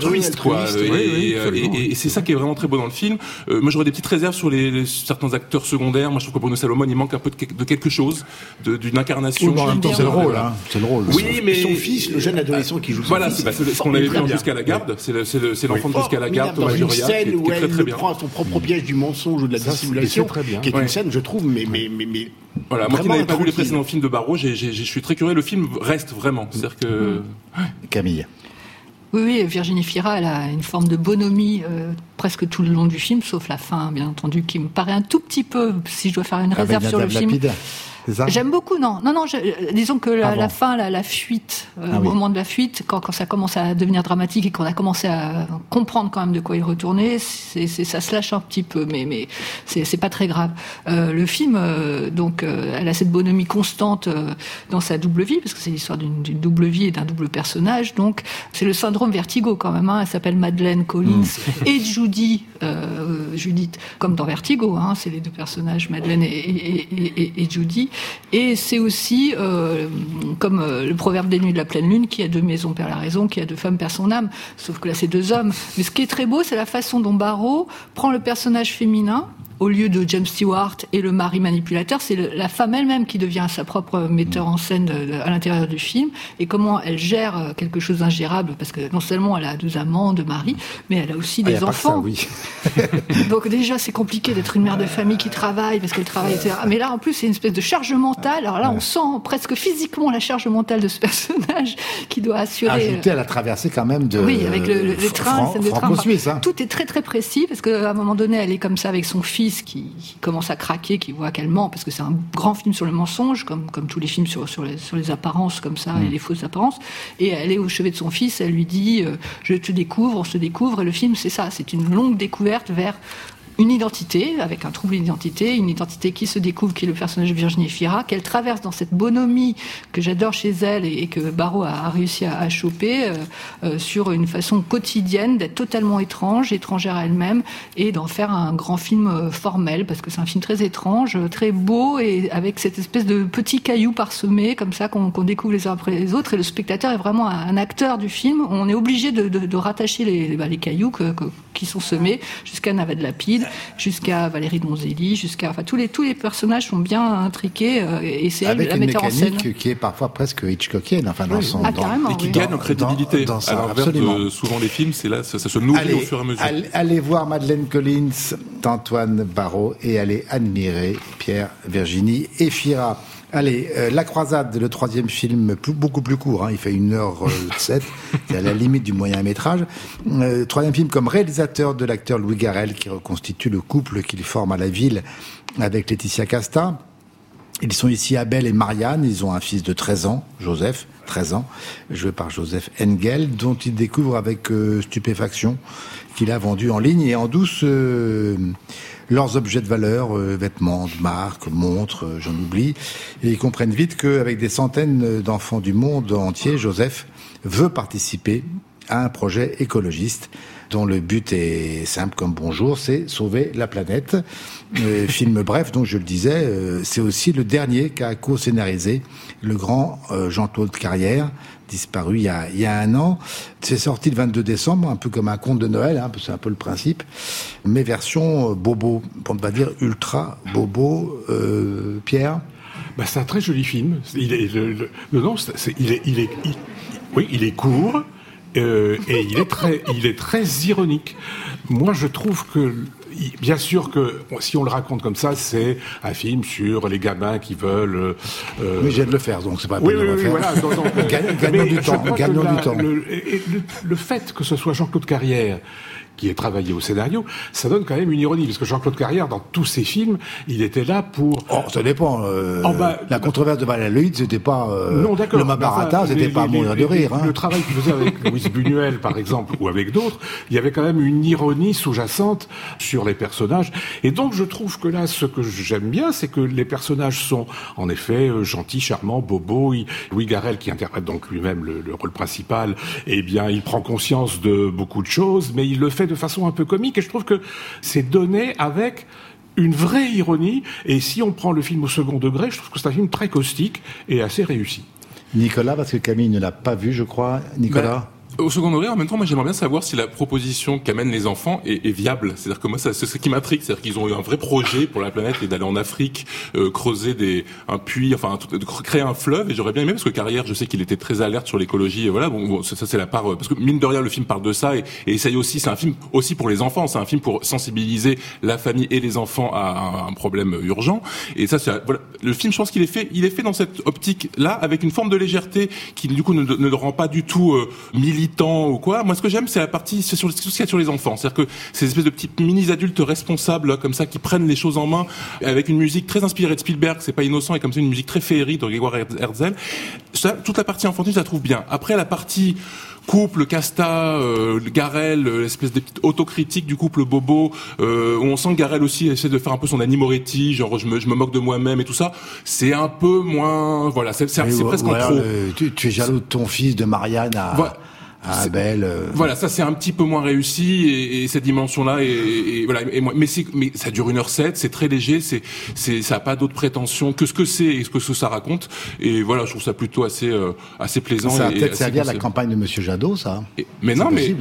altruiste, quoi. Et c'est ça qui est vraiment très beau dans le film. Moi, j'aurais des petites réserves sur certains acteurs secondaires. Moi, je trouve que Bruno Salomon, il manque un peu de quelque chose, d'une incarnation. En même temps, c'est le rôle, hein. C'est le rôle. Oui, mais son fils, le jeune adolescent qui joue. Voilà, c'est ce qu'on avait vu en Jusqu'à la garde. C'est l'enfant de Jusqu'à la garde, Thomas Juria, qui est très bien. Prend à son propre piège du mensonge ou de la dissimulation, qui est une scène, je trouve, mais voilà, moi qui n'avais pas vu les précédents films de Barrault, je suis très curieux. Le film reste vraiment. C'est-à-dire que Camille. Oui, Virginie Fira, elle a une forme de bonhomie presque tout le long du film, sauf la fin, bien entendu, qui me paraît un tout petit peu, si je dois faire une réserve sur le film. C'est ça ? J'aime beaucoup, non, disons que la fin, la fuite, au moment de la fuite, quand ça commence à devenir dramatique et qu'on a commencé à comprendre quand même de quoi il retournait, ça se lâche un petit peu, mais c'est pas très grave. Le film, elle a cette bonhomie constante dans sa double vie, parce que c'est l'histoire d'une double vie et d'un double personnage, donc c'est le syndrome Vertigo quand même, hein. Elle s'appelle Madeleine Collins et Judith, comme dans Vertigo, hein, c'est les deux personnages, Madeleine et Judy. Et c'est aussi, comme le proverbe des nuits de la pleine lune, qui a deux maisons perd la raison, qui a deux femmes perd son âme. Sauf que là, c'est deux hommes. Mais ce qui est très beau, c'est la façon dont Barrault prend le personnage féminin, au lieu de James Stewart et le mari manipulateur, c'est la femme elle-même qui devient sa propre metteur en scène à l'intérieur du film, et comment elle gère quelque chose d'ingérable, parce que non seulement elle a deux amants, deux maris, mais elle a aussi des enfants. Pas que ça, oui. Donc déjà, c'est compliqué d'être une mère de famille qui travaille, parce qu'elle travaille, etc. Mais là, en plus, c'est une espèce de charge mentale. Alors là, on sent presque physiquement la charge mentale de ce personnage qui doit assurer... Ajouté à la traversée quand même de... Oui, avec les trains, les scènes de train. Hein. Tout est très très précis, parce qu'à un moment donné, elle est comme ça avec son fils, qui commence à craquer, qui voit qu'elle ment, parce que c'est un grand film sur le mensonge, comme tous les films sur les apparences comme ça, et les fausses apparences. Et elle est au chevet de son fils, elle lui dit je te découvre, on se découvre, et le film c'est ça, c'est une longue découverte vers une identité, avec un trouble d'identité, une identité qui se découvre, qui est le personnage de Virginie Fira, qu'elle traverse dans cette bonhomie que j'adore chez elle et que Barrault a réussi à choper sur une façon quotidienne d'être totalement étrangère à elle-même, et d'en faire un grand film formel, parce que c'est un film très étrange, très beau, et avec cette espèce de petits cailloux parsemés, comme ça, qu'on découvre les uns après les autres, et le spectateur est vraiment un acteur du film. On est obligé de rattacher les cailloux qui sont semés jusqu'à Navet de Lapide, jusqu'à Valérie Donzelli, tous les personnages sont bien intriqués, et c'est elle la metteur en scène. Avec une mécanique qui est parfois presque Hitchcockienne, et qui gagne en crédibilité. À l'inverse de souvent les films, c'est là, ça se nourrit au fur et à mesure. Allez voir Madeleine Collins d'Antoine Barrault et allez admirer Pierre, Virginie et Fira. Allez, La Croisade, le troisième film, beaucoup plus court, hein, il fait 1h07, c'est à la limite du moyen-métrage. Troisième film comme réalisateur de l'acteur Louis Garrel, qui reconstitue le couple qu'il forme à la ville avec Laetitia Casta. Ils sont ici Abel et Marianne, ils ont un fils de 13 ans, Joseph, 13 ans, joué par Joseph Engel, dont ils découvrent avec stupéfaction qu'il a vendu en ligne et en douce leurs objets de valeur, vêtements de marque, montres, j'en oublie. Et ils comprennent vite qu'avec des centaines d'enfants du monde entier, Joseph veut participer à un projet écologiste dont le but est simple comme bonjour, c'est sauver la planète. Film bref, donc je le disais, c'est aussi le dernier qu'a co-scénarisé le grand Jean-Claude Carrière, disparu il y a un an. C'est sorti le 22 décembre, un peu comme un conte de Noël, hein, c'est un peu le principe, mais version bobo, pour ne pas dire ultra bobo. Pierre ? C'est un très joli film. Il est court. Et il est très ironique. Moi, je trouve que, bien sûr que si on le raconte comme ça, c'est un film sur les gamins qui veulent. Mais je viens de le faire, donc c'est pas. Oui, voilà. Gagnons du temps. Le fait que ce soit Jean-Claude Carrière qui ait travaillé au scénario, ça donne quand même une ironie, parce que Jean-Claude Carrière, dans tous ses films, il était là pour... Oh, ça dépend. La controverse de Valladolid, c'était pas... non, d'accord. Le Mabarata, c'était pas à mourir de rire. Le travail qu'il faisait avec Louise Buñuel, par exemple, ou avec d'autres, il y avait quand même une ironie sous-jacente sur les personnages. Et donc, je trouve que là, ce que j'aime bien, c'est que les personnages sont, en effet, gentils, charmants, bobos. Louis Garrel, qui interprète donc lui-même le rôle principal, eh bien, il prend conscience de beaucoup de choses, mais il le fait de façon un peu comique, et je trouve que c'est donné avec une vraie ironie, et si on prend le film au second degré, je trouve que c'est un film très caustique et assez réussi. Nicolas, parce que Camille ne l'a pas vu, je crois. Nicolas au second degré, en même temps, moi j'aimerais bien savoir si la proposition qu'amènent les enfants est viable. C'est-à-dire que moi, c'est ce qui m'intrigue, c'est-à-dire qu'ils ont eu un vrai projet pour la planète et d'aller en Afrique, creuser un puits, de créer un fleuve. Et j'aurais bien aimé, parce que Carrière, je sais qu'il était très alerte sur l'écologie. Et voilà, bon ça c'est la part, parce que mine de rien, le film parle de ça et essaye aussi. C'est un film aussi pour les enfants. C'est un film pour sensibiliser la famille et les enfants à un problème urgent. Et ça, voilà, le film, je pense qu'il est fait dans cette optique-là, avec une forme de légèreté qui du coup ne le rend pas du tout militant ou quoi. Moi, ce que j'aime, c'est la partie sur ce qu'il y a sur les enfants. C'est-à-dire que ces espèces de petits mini-adultes responsables, là, comme ça, qui prennent les choses en main, avec une musique très inspirée de Spielberg, c'est pas innocent, et comme ça, une musique très féerique de Grégoire Herzl. Ça, toute la partie enfantine, je la trouve bien. Après, la partie couple, Casta, Garel, l'espèce de petite autocritique du couple Bobo, où on sent que Garel aussi essaie de faire un peu son Annie Moretti, genre je me moque de moi-même et tout ça. C'est un peu moins, voilà, c'est presque en trop. Tu es jaloux de ton fils, de Marianne à Abel. Voilà, ça c'est un petit peu moins réussi et cette dimension-là et voilà. Mais ça dure 1h07, c'est très léger, ça a pas d'autres prétentions que ce que c'est et ce que ça raconte. Et voilà, je trouve ça plutôt assez plaisant. Ça va peut-être servir à la campagne de Monsieur Jadot, ça. Mais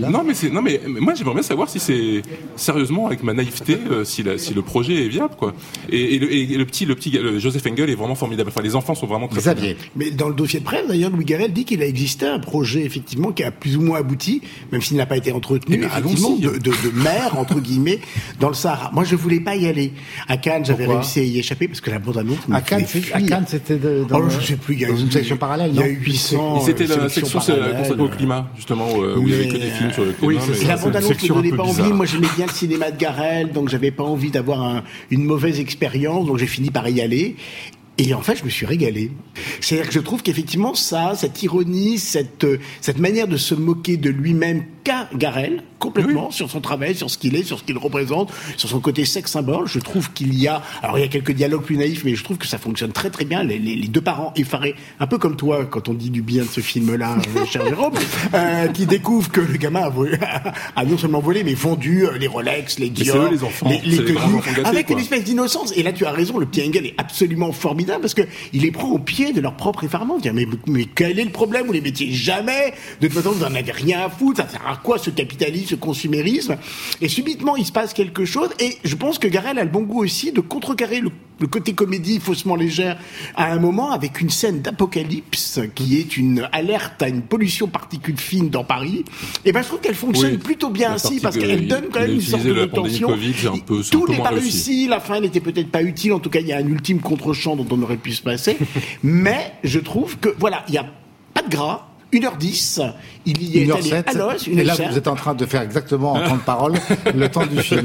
moi j'aimerais bien savoir si c'est sérieusement avec ma naïveté si le projet est viable, quoi. Et le petit Joseph Engel est vraiment formidable. Enfin, les enfants sont vraiment très bien. Mais dans le dossier de presse, d'ailleurs, Louis Garrel dit qu'il a existé un projet effectivement qui a plus ou moins abouti, même s'il n'a pas été entretenu, effectivement, de mer, entre guillemets, dans le Sahara. Moi, je voulais pas y aller. À Cannes, j'avais réussi à y échapper parce que la bande-annonce à Cannes, c'était dans je sais plus, il y a une section parallèle, il y a eu 800. C'était la section consacrée au climat, justement, où il y avait que des films sur le climat. Oui, c'est la bande-annonce ne me donnait pas envie. Moi, j'aimais bien le cinéma de Garrel, donc j'avais pas envie d'avoir une mauvaise expérience, donc j'ai fini par y aller. Et en fait, je me suis régalé. C'est-à-dire que je trouve qu'effectivement, cette ironie, cette manière de se moquer de lui-même qu'a Garrel, complètement, sur son travail, sur ce qu'il est, sur ce qu'il représente, sur son côté sex-symbole, je trouve qu'il y a quelques dialogues plus naïfs, mais je trouve que ça fonctionne très très bien. Les deux parents effarés, un peu comme toi, quand on dit du bien de ce film-là, cher Jérôme, qui découvrent que le gamin a non seulement volé, mais vendu les Rolex, les Dior, les enfants, les tenues, avec une espèce d'innocence. Et là, tu as raison, le petit Engel est absolument formidable, parce que il les prend au pied de leur propre effarement. Dire, mais quel est le problème? Vous les mettiez jamais. De toute façon, vous en avez rien à foutre. Ça sert à quoi ce capitalisme, ce consumérisme? Et subitement, il se passe quelque chose. Et je pense que Garrel a le bon goût aussi de contrecarrer le côté comédie faussement légère à un moment avec une scène d'apocalypse qui est une alerte à une pollution particules fines dans Paris. Et ben, je trouve qu'elle fonctionne plutôt bien ainsi parce qu'elle donne quand même une sorte de tension. Tout n'est pas réussi. La fin n'était peut-être pas utile. En tout cas, il y a un ultime contre-champ dont on aurait pu se passer. Mais je trouve que, voilà, il n'y a pas de gras. 1h10, il y est allé à l'os. Et là, vous êtes en train de faire exactement en temps de parole le temps du film.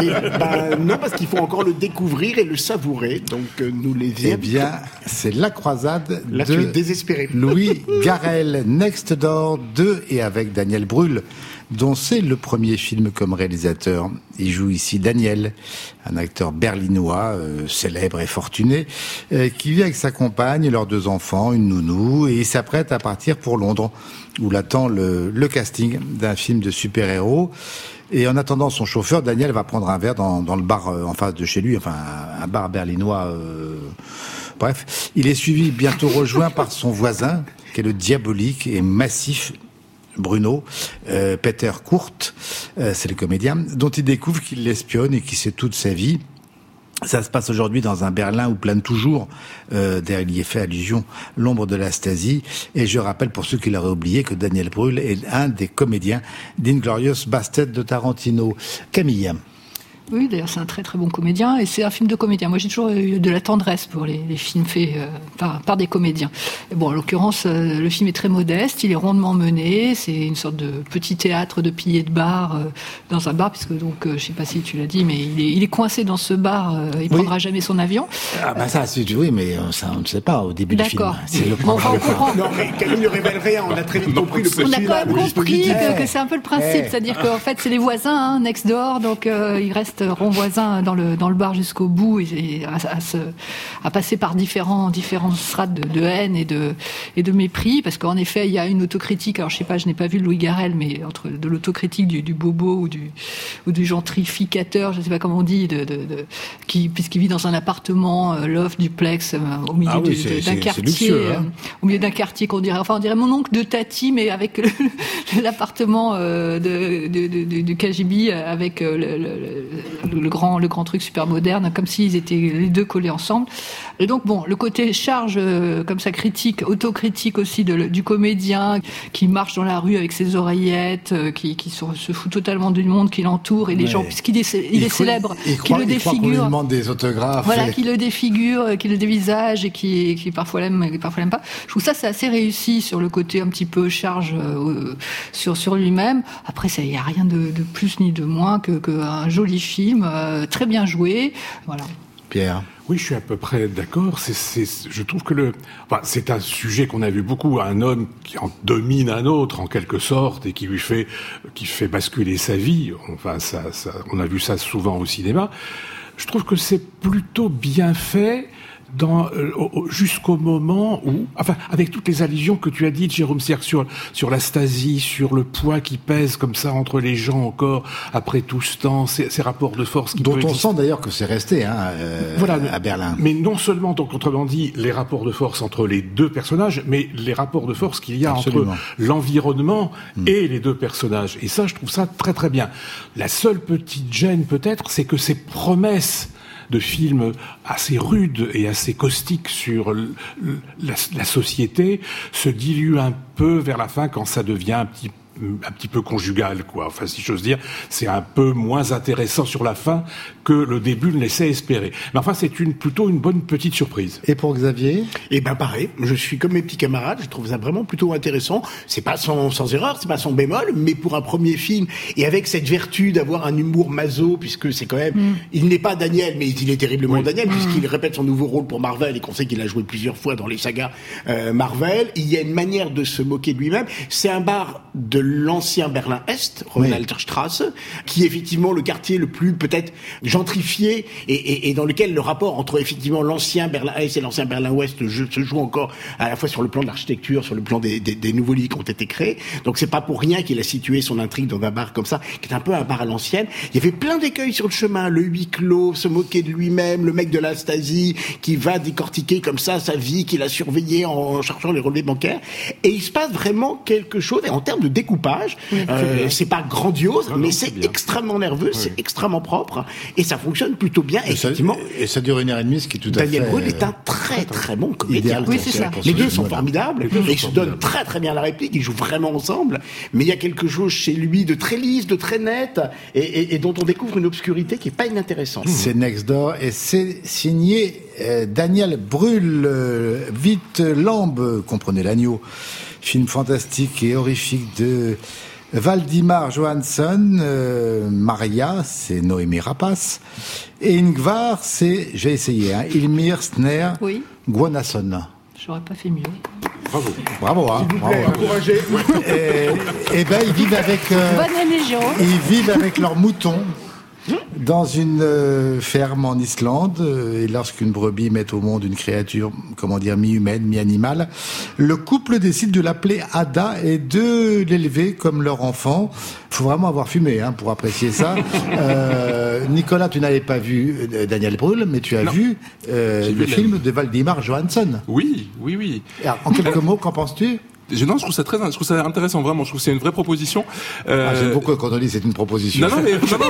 Non, parce qu'il faut encore le découvrir et le savourer. Donc, nous les aimons. Eh bien, c'est La Croisade là, tu es désespéré. Louis Garrel, Next Door 2, et avec Daniel Brühl, dont c'est le premier film comme réalisateur. Il joue ici Daniel, un acteur berlinois, célèbre et fortuné, qui vit avec sa compagne et leurs 2 enfants, une nounou, et il s'apprête à partir pour Londres, où l'attend le casting d'un film de super-héros. Et en attendant son chauffeur, Daniel va prendre un verre dans le bar en face de chez lui, enfin un bar berlinois. Bref, il est suivi, bientôt rejoint par son voisin, qui est le diabolique et massif Bruno, Peter Kurt, c'est le comédien, dont il découvre qu'il l'espionne et qui sait toute sa vie. Ça se passe aujourd'hui dans un Berlin où plane toujours, d'ailleurs il y est fait allusion, l'ombre de la Stasi. Et je rappelle pour ceux qui l'auraient oublié que Daniel Brühl est un des comédiens d'Inglourious Basterds de Tarantino. Camille. Oui, d'ailleurs, c'est un très très bon comédien et c'est un film de comédien. Moi, j'ai toujours eu de la tendresse pour les films faits par des comédiens. Et bon, en l'occurrence, le film est très modeste, il est rondement mené, c'est une sorte de petit théâtre de piliers de bar dans un bar, puisque donc, je sais pas si tu l'as dit, mais il est coincé dans ce bar, il prendra jamais son avion. Ah bah ça, oui, mais ça, on ne sait pas au début du film. C'est le bon, on comprend. Non, mais Camille ne révèle rien, on a très vite compris le possible. On a quand même compris que c'est un peu le principe, c'est-à-dire qu'en fait, c'est les voisins, next door, donc il reste rond voisin dans le bar jusqu'au bout et à passer par différentes strates de haine et de mépris, parce qu'en effet il y a une autocritique. Alors je sais pas, je n'ai pas vu Louis Garrel, mais entre de l'autocritique du bobo ou du gentrificateur, je sais pas comment on dit, puisqu'il vit dans un appartement loft duplex au milieu d'un quartier, luxueux, hein. Au milieu d'un quartier on dirait mon oncle de Tati, mais avec l'appartement du KGB, avec le grand truc super moderne, comme s'ils étaient les deux collés ensemble. Et donc bon, le côté charge comme ça critique, autocritique aussi du comédien qui marche dans la rue avec ses oreillettes, qui se fout totalement du monde qui l'entoure, et les gens, puisqu'il est célèbre, qui le défigure, qu'on lui demande des autographes, qui le défigure, qui le dévisage, et qui parfois l'aime, et parfois l'aime pas. Je trouve ça c'est assez réussi sur le côté un petit peu charge sur lui-même. Après, il n'y a rien de plus ni de moins qu'un joli film, très bien joué. Voilà. Pierre. Oui, je suis à peu près d'accord. Je trouve que c'est un sujet qu'on a vu beaucoup, un homme qui en domine un autre en quelque sorte et qui fait basculer sa vie. Enfin, on a vu ça souvent au cinéma. Je trouve que c'est plutôt bien fait. Jusqu'au moment où, avec toutes les allusions que tu as dites, Jérôme Serre, sur la Stasi, sur le poids qui pèse comme ça entre les gens encore après tout ce temps, ces rapports de force qui dont on sent d'ailleurs que c'est resté à Berlin. Mais non seulement, donc autrement dit, les rapports de force entre les deux personnages, mais les rapports de force qu'il y a entre l'environnement et les deux personnages. Et ça, je trouve ça très très bien. La seule petite gêne peut-être, c'est que ces promesses de films assez rudes et assez caustiques sur la société se diluent un peu vers la fin quand ça devient un petit peu conjugal, quoi. Enfin, si j'ose dire, c'est un peu moins intéressant sur la fin que le début ne laissait espérer. Mais enfin, c'est plutôt une bonne petite surprise. Et pour Xavier ? Eh ben, pareil. Je suis comme mes petits camarades. Je trouve ça vraiment plutôt intéressant. C'est pas sans erreur, c'est pas sans bémol, mais pour un premier film, et avec cette vertu d'avoir un humour maso, puisque c'est quand même, il n'est pas Daniel, mais il est terriblement Daniel, puisqu'il répète son nouveau rôle pour Marvel et qu'on sait qu'il a joué plusieurs fois dans les sagas Marvel. Il y a une manière de se moquer de lui-même. C'est un bar de l'ancien Berlin-Est, Ronaldstrasse, qui est effectivement le quartier le plus peut-être gentrifié et dans lequel le rapport entre effectivement l'ancien Berlin-Est et l'ancien Berlin-Ouest se joue encore à la fois sur le plan de l'architecture, sur le plan des nouveaux lits qui ont été créés. Donc c'est pas pour rien qu'il a situé son intrigue dans un bar comme ça, qui est un peu un bar à l'ancienne. Il y avait plein d'écueils sur le chemin, le huis clos, se moquer de lui-même, le mec de la Stasi qui va décortiquer comme ça sa vie, qu'il a surveillée en cherchant les relevés bancaires. Et il se passe vraiment quelque chose, et en termes de découpage, c'est pas grandiose, mais c'est extrêmement nerveux, c'est extrêmement propre, et ça fonctionne plutôt bien, effectivement. Et ça dure 1h30, ce qui est tout à fait... Daniel Brühl est un très très bon comédien. Oui, c'est ça. Les deux sont formidables, et ils se donnent très très bien la réplique, ils jouent vraiment ensemble, mais il y a quelque chose chez lui de très lisse, de très net, et dont on découvre une obscurité qui est pas inintéressante. C'est Next Door, et c'est signé Daniel Brühl, Vite Lambe, comprenez l'agneau, film fantastique et horrifique de Valdimar Johansson. Maria, c'est Noémie Rapace, et Ingvar, c'est, j'ai essayé, Ilmir Sner Guanasson. J'aurais pas fait mieux. Bravo, hein. S'il vous plaît, encouragez. Et ben, ils vivent avec leurs moutons dans une ferme en Islande, et lorsqu'une brebis met au monde une créature, mi-humaine, mi-animale, le couple décide de l'appeler Ada et de l'élever comme leur enfant. Faut vraiment avoir fumé pour apprécier ça. Nicolas, tu n'avais pas vu Daniel Brühl, mais tu as vu le film de Valdimar Johansson. Oui. Alors, en quelques mots, qu'en penses-tu ? Je trouve ça intéressant, vraiment. Je trouve que c'est une vraie proposition. J'aime beaucoup quand on dit c'est une proposition. En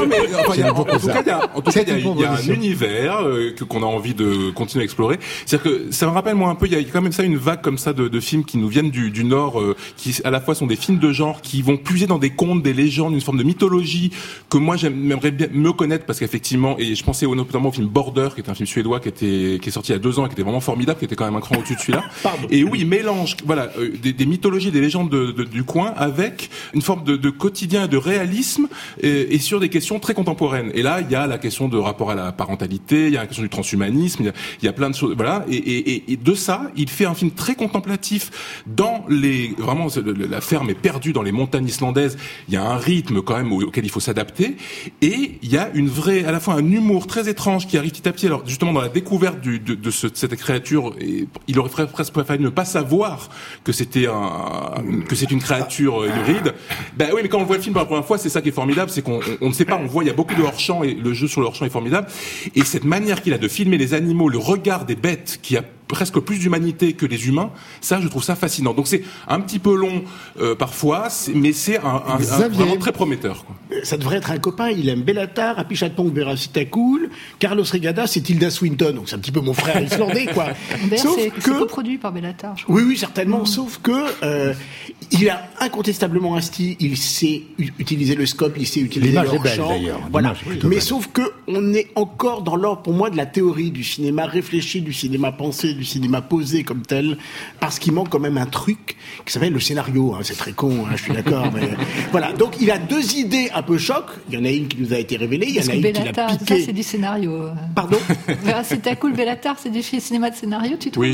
tout cas, il y a un univers qu'on a envie de continuer à explorer. C'est-à-dire que ça me rappelle moi un peu, il y a quand même ça une vague comme ça de films qui nous viennent du Nord, qui à la fois sont des films de genre, qui vont puiser dans des contes, des légendes, une forme de mythologie que moi j'aimerais bien me connaître, parce qu'effectivement, et je pensais notamment au film Border, qui est un film suédois qui est sorti il y a 2 ans et qui était vraiment formidable, qui était quand même un cran au-dessus de celui-là. Et où il mélange, des mythologies, des légendes du coin, avec une forme de quotidien, de réalisme, et sur des questions très contemporaines. Et là, il y a la question de rapport à la parentalité, il y a la question du transhumanisme, il y a plein de choses, voilà. Et de ça, il fait un film très contemplatif dans vraiment, la ferme est perdue dans les montagnes islandaises. Il y a un rythme quand même auquel il faut s'adapter, et il y a à la fois un humour très étrange qui arrive petit à petit. Alors justement, dans la découverte de cette créature, il aurait presque préféré ne pas savoir que c'est une créature hybride. Ben oui, mais quand on voit le film pour la première fois, c'est ça qui est formidable, c'est qu'on ne sait pas, on voit, il y a beaucoup de hors-champ, et le jeu sur le hors-champ est formidable. Et cette manière qu'il a de filmer les animaux, le regard des bêtes, qui a presque plus d'humanité que les humains, ça, je trouve ça fascinant. Donc c'est un petit peu long parfois, mais c'est vraiment très prometteur, quoi. Ça devrait être un copain, il aime Bellatar, Apichatpong Veracitakul, Carlos Regadas et Tilda Swinton, donc c'est un petit peu mon frère islandais, quoi. Sauf c'est coproduit par Bellatar, je crois. Oui, certainement, sauf que il a incontestablement un style, il sait utiliser le scope, il sait utiliser le hors-champ. Voilà. Mais sauf que on est encore dans l'ordre, pour moi, de la théorie du cinéma réfléchi, du cinéma pensé, du cinéma posé comme tel, parce qu'il manque quand même un truc qui s'appelle le scénario. C'est très con, je suis d'accord, mais voilà. Donc il a deux idées un peu choc. Il y en a une qui nous a été révélée, il y en a une qui l'a piqué. Ça, c'est du scénario. Pardon. Veracitakul, Bellatar, c'est du cinéma de scénario, tu trouves? Oui.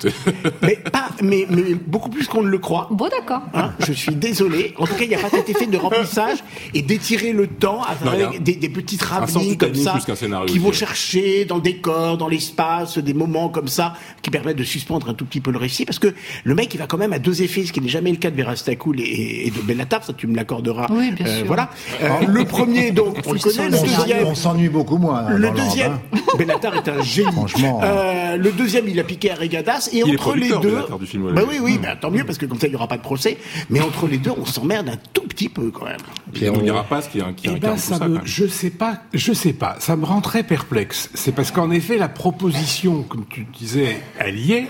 mais beaucoup plus qu'on ne le croit. Bon, d'accord. Je suis désolé. En tout cas, il n'y a pas cet effet de remplissage et d'étirer le temps avec des petites ravelines comme ça qui vont chercher dans le décor, dans l'espace, des moments comme ça qui permettent de suspendre un tout petit peu le récit, parce que le mec, il va quand même à deux effets, ce qui n'est jamais le cas de Veracitakul et de Bellatar, ça tu me l'accorderas. Oui, bien sûr. Voilà. Le premier, donc, on le connaît. Le deuxième, on s'ennuie beaucoup moins. Le deuxième, Bellatar est un génie. Franchement. Le deuxième, il a piqué à Regadas, et entre les deux, du film, oui, tant mieux, parce que comme ça, il n'y aura pas de procès. Mais entre les deux, on s'emmerde un tout petit peu, quand même. Pierre, on n'ira pas ce qui incarne ça. Je sais pas. Ça me rend très perplexe. C'est parce qu'en effet, la proposition, comme tu disais, elle y est.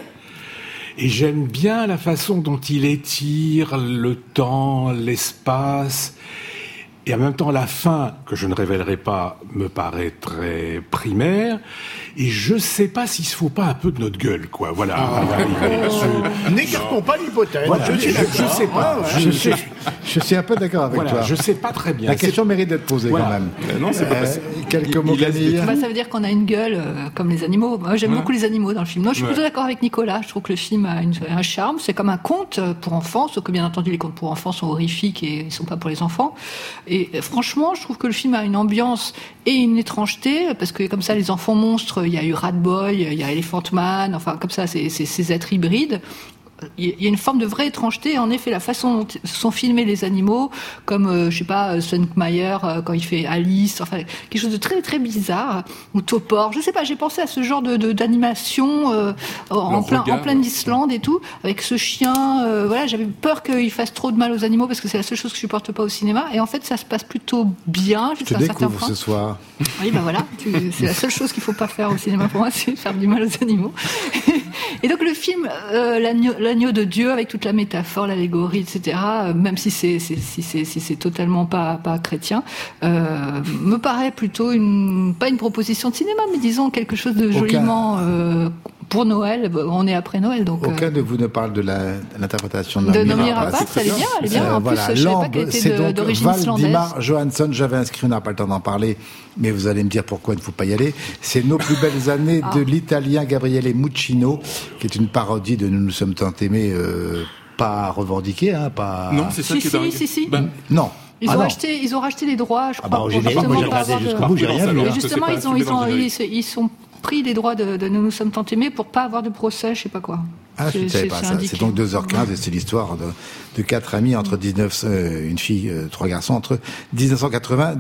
Et j'aime bien la façon dont il étire le temps, l'espace. Et en même temps, la fin, que je ne révélerai pas, me paraît très primaire. Et je sais pas s'il se faut pas un peu de notre gueule, quoi. Voilà. N'écartons pas l'hypothèse. Voilà, je sais pas. Je suis un peu d'accord avec toi. Je sais pas très bien. La question mérite d'être posée quand même. Non, c'est pas quelques mots, Camille. Ça veut dire qu'on a une gueule comme les animaux. Moi, j'aime beaucoup les animaux dans le film. Non, je suis plutôt d'accord avec Nicolas. Je trouve que le film a un charme. C'est comme un conte pour enfants, sauf que bien entendu, les contes pour enfants sont horrifiques et ils sont pas pour les enfants. Et franchement, je trouve que le film a une ambiance et une étrangeté, parce que comme ça, les enfants monstres, il y a eu Rat Boy, il y a Elephant Man, enfin comme ça, ces êtres hybrides. Il y a une forme de vraie étrangeté. En effet, la façon dont sont filmés les animaux, comme je sais pas, Sunkmeyer quand il fait Alice, enfin quelque chose de très très bizarre, ou Topor. Je sais pas. J'ai pensé à ce genre d'animation en pleine Islande et tout, avec ce chien. Voilà, j'avais peur qu'il fasse trop de mal aux animaux parce que c'est la seule chose que je supporte pas au cinéma. Et en fait, ça se passe plutôt bien. Je te découvre ce soir. Oui, ben voilà. C'est la seule chose qu'il faut pas faire au cinéma pour moi, c'est faire du mal aux animaux. Et donc le film, l'agneau de Dieu, avec toute la métaphore, l'allégorie, etc., même si c'est totalement pas chrétien, me paraît plutôt pas une proposition de cinéma, mais disons quelque chose de joliment pour Noël. On est après Noël, donc. Aucun de vous ne parle de l'interprétation de Noomi Rapace. Elle est bien. En plus, je savais pas qu'elle était d'origine islandaise. Valdimar Johansson, j'avais inscrit, on n'a pas le temps d'en parler, mais vous allez me dire pourquoi il ne faut pas y aller. C'est Nos plus belles années de l'italien Gabriele Muccino, qui est une parodie de Nous nous sommes tant aimés, pas revendiquée, pas. Non, c'est ça qui est dingue. Si. Non. Ils ont racheté les droits, je crois. Moi j'ai regardé jusqu'au bout, j'ai rien vu. Mais justement, ils sont pris les droits de Nous nous sommes tant aimés pour pas avoir de procès, je sais pas quoi. Ah, je ne savais pas ça. C'est donc 2h15 et c'est l'histoire de quatre amis entre une fille, trois garçons, entre 1980 et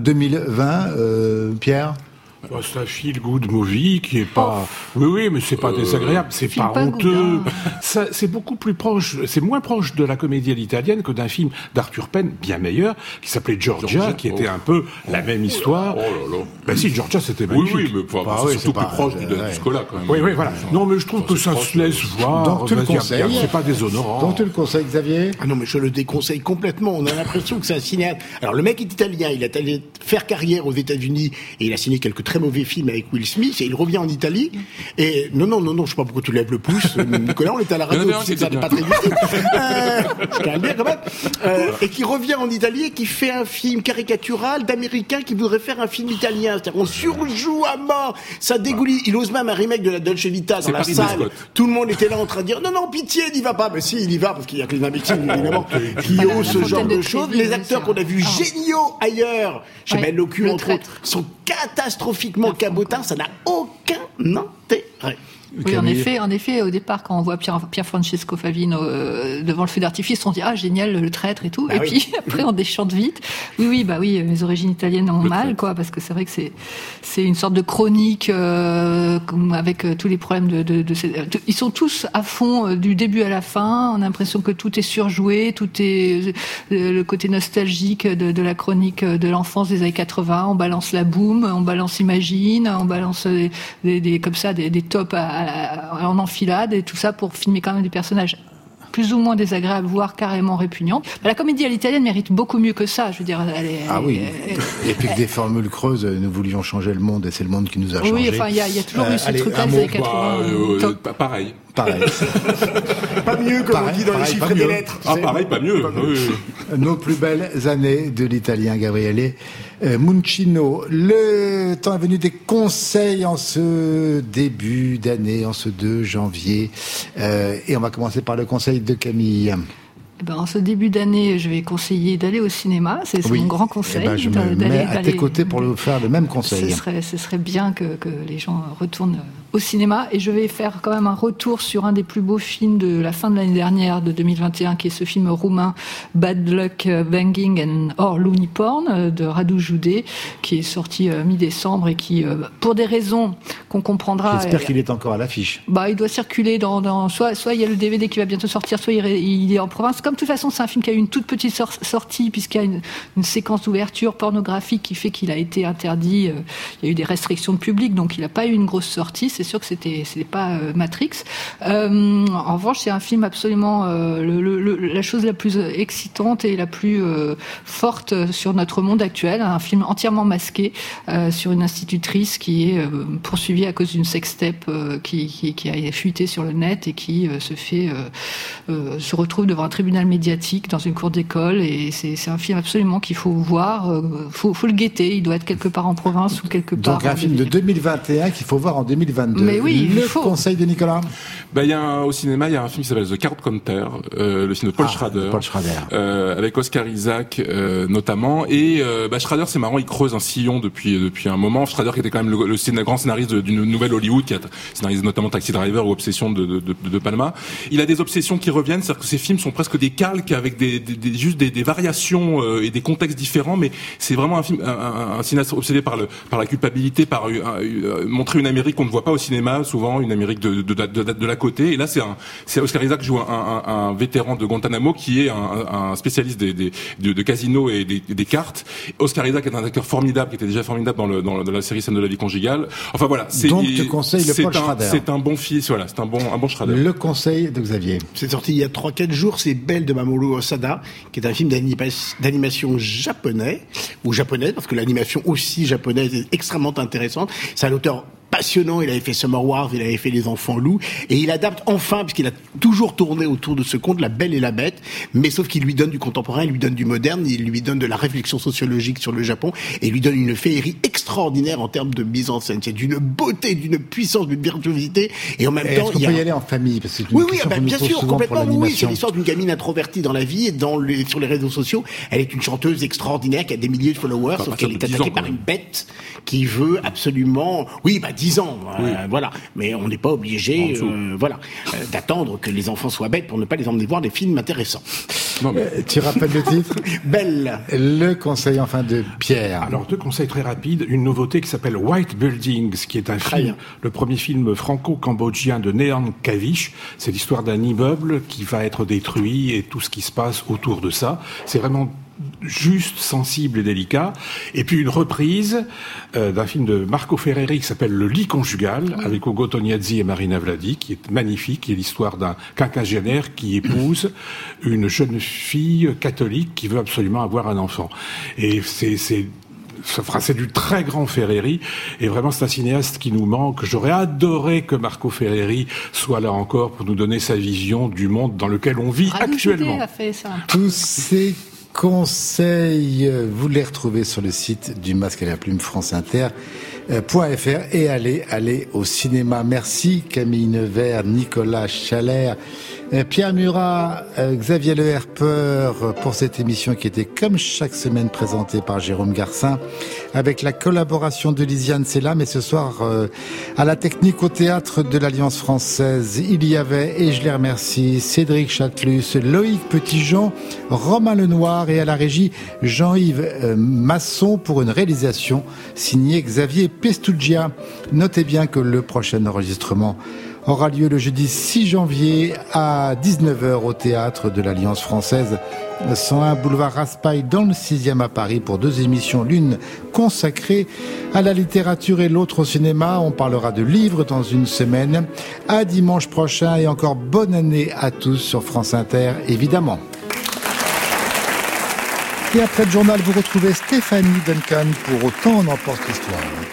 2020. Pierre? C'est un feel-good movie qui est pas. Oui, mais c'est pas désagréable, c'est pas honteux. C'est beaucoup plus proche, c'est moins proche de la comédie à l'italienne que d'un film d'Arthur Penn, bien meilleur, qui s'appelait Georgia, qui était un peu la même histoire. Oh là là. Ben si, Georgia, c'était magnifique. Oui, mais c'est surtout plus proche de Scola, quand même. Oui, voilà. Non, mais je trouve que ça se laisse voir. Donc tu le conseilles. C'est pas déshonorant. Donc tu le conseilles, Xavier? Ah non, mais je le déconseille complètement. On a l'impression que c'est un cinéaste. Alors le mec est italien, il est allé faire carrière aux États-Unis et il a signé quelques très mauvais film avec Will Smith, et il revient en Italie, et non, je sais pas pourquoi tu lèves le pouce, Nicolas, on était à la radio, ça n'est pas très utile. Je tiens à le dire quand même. Et qui revient en Italie et qui fait un film caricatural d'Américains qui voudraient faire un film italien. C'est-à-dire qu'on surjoue à mort, ça dégouline. Il ose même un remake de la Dolce Vita dans la salle. Tout le monde était là en train de dire non, pitié, n'y va pas. Mais si, il y va parce qu'il y a que les imbéciles évidemment qui osent ce genre de choses. Les acteurs qu'on a vus géniaux ailleurs, chez Ben Locu entre autres, sont catastrophiquement cabotins. Ça n'a aucun intérêt. Oui, en effet, au départ, quand on voit Pier Francesco Favino devant le feu d'artifice, on dit génial, le traître et tout. Puis après, on déchante vite. Oui, mes origines italiennes ont mal, quoi, parce que c'est vrai que c'est une sorte de chronique avec tous les problèmes ils sont tous à fond du début à la fin. On a l'impression que tout est surjoué, tout est le côté nostalgique de la chronique de l'enfance des années 80. On balance la boum, on balance Imagine, on balance des tops en enfilade et tout ça pour filmer quand même des personnages plus ou moins désagréables, voire carrément répugnants. La comédie à l'italienne mérite beaucoup mieux que ça. Je veux dire, et puis que des formules creuses, nous voulions changer le monde et c'est le monde qui nous a changé. Oui, enfin, il y a toujours eu ce truc-là des années 80. Pareil. Pas mieux, comme on dit dans les chiffres des lettres. Pareil, pas mieux. Nos plus belles années de l'italien Gabriele Muncino. Le temps est venu des conseils en ce début d'année, en ce 2 janvier. Et on va commencer par le conseil de Camille. En ce début d'année, je vais conseiller d'aller au cinéma. C'est mon grand conseil. Je me mets à tes côtés pour faire le même conseil. Ce serait bien que les gens retournent au cinéma. Et je vais faire quand même un retour sur un des plus beaux films de la fin de l'année dernière, de 2021, qui est ce film roumain Bad Luck Banging or Looney Porn de Radu Jude, qui est sorti mi-décembre et qui, pour des raisons qu'on comprendra... J'espère qu'il est encore à l'affiche. Il doit circuler soit il y a le DVD qui va bientôt sortir, soit il est en province. Comme de toute façon, c'est un film qui a eu une toute petite sortie, puisqu'il y a une séquence d'ouverture pornographique qui fait qu'il a été interdit. Il y a eu des restrictions de public, donc il n'a pas eu une grosse sortie. C'est sûr que c'était pas Matrix. En revanche, c'est un film absolument la chose la plus excitante et la plus forte sur notre monde actuel. Un film entièrement masqué sur une institutrice qui est poursuivie à cause d'une sextape qui a fuité sur le net et qui se retrouve devant un tribunal médiatique dans une cour d'école, et c'est un film absolument qu'il faut voir, faut le guetter. Il doit être quelque part en province ou quelque part. Donc un film de 2021 qu'il faut voir en 2022. Mais oui, le conseil de Nicolas. Au cinéma, il y a un film qui s'appelle The Card Counter, le film de Paul Schrader. Avec Oscar Isaac notamment. Et Schrader, c'est marrant, il creuse un sillon depuis un moment. Schrader qui était quand même le grand scénariste d'une nouvelle Hollywood, qui a scénarisé notamment Taxi Driver ou Obsession de Palma. Il a des obsessions qui reviennent, c'est-à-dire que ses films sont presque des calques avec juste des variations et des contextes différents, mais c'est vraiment un cinéaste obsédé par la culpabilité, par montrer une Amérique qu'on ne voit pas au cinéma souvent, une Amérique de la côté. Et là, c'est Oscar Isaac joue un vétéran de Guantanamo qui est un spécialiste de casino et des cartes. Oscar Isaac est un acteur formidable, qui était déjà formidable dans la série Scène de la vie conjugale. Enfin voilà, donc tu conseilles le Paul Schrader. C'est un bon film, voilà, c'est un bon Schrader. Le conseil de Xavier. C'est sorti il y a 3-4 jours, c'est Belle de Mamoru Osada, qui est un film d'animation japonais, ou japonaise, parce que l'animation aussi japonaise est extrêmement intéressante. C'est un auteur passionnant, il avait fait Summer Wars, il avait fait Les Enfants Loups, et il adapte enfin, puisqu'il a toujours tourné autour de ce conte, La Belle et la Bête, mais sauf qu'il lui donne du contemporain, il lui donne du moderne, il lui donne de la réflexion sociologique sur le Japon, et il lui donne une féerie extraordinaire en termes de mise en scène. C'est d'une beauté, d'une puissance, d'une virtuosité, et en même temps... Est-ce qu'on peut y aller en famille, parce que oui, bien sûr, complètement, oui, c'est l'histoire d'une gamine introvertie dans la vie, et sur les réseaux sociaux, elle est une chanteuse extraordinaire qui a des milliers de followers, sauf qu'elle est attaquée par une bête qui veut absolument... 10 ans, voilà. Mais on n'est pas obligé, d'attendre que les enfants soient bêtes pour ne pas les emmener voir des films intéressants. Tu rappelles le titre? Belle. Le conseil enfin de Pierre. Alors 2 conseils très rapides. Une nouveauté qui s'appelle White Buildings, qui est un film, le premier film franco-cambodgien de Nean Kavish. C'est l'histoire d'un immeuble qui va être détruit et tout ce qui se passe autour de ça. C'est vraiment juste, sensible et délicat. Et puis une reprise d'un film de Marco Ferreri qui s'appelle Le lit conjugal, avec Ugo Tognazzi et Marina Vladi, qui est magnifique, qui est l'histoire d'un quinquagénaire qui épouse une jeune fille catholique qui veut absolument avoir un enfant. Et c'est c'est du très grand Ferreri, et vraiment c'est un cinéaste qui nous manque. J'aurais adoré que Marco Ferreri soit là encore pour nous donner sa vision du monde dans lequel on vit actuellement. A fait ça. Tous ces conseils, vous les retrouvez sur le site du Masque à la Plume France Inter. .fr et allez au cinéma. Merci Camille Nevers, Nicolas Chalère, Pierre Murat, Xavier Le Herper pour cette émission qui était comme chaque semaine présentée par Jérôme Garcin avec la collaboration de Lisiane Sella, mais ce soir à la technique au théâtre de l'Alliance française il y avait, et je les remercie, Cédric Chatelus, Loïc Petitjean, Romain Lenoir et à la régie Jean-Yves Masson pour une réalisation signée Xavier Pestuggia. Notez bien que le prochain enregistrement aura lieu le jeudi 6 janvier à 19h au théâtre de l'Alliance française, 101 boulevard Raspail dans le 6e à Paris pour 2 émissions, l'une consacrée à la littérature et l'autre au cinéma. On parlera de livres dans une semaine. À dimanche prochain et encore bonne année à tous sur France Inter, évidemment. Et après le journal, vous retrouvez Stéphanie Duncan pour Autant on emporte l'histoire.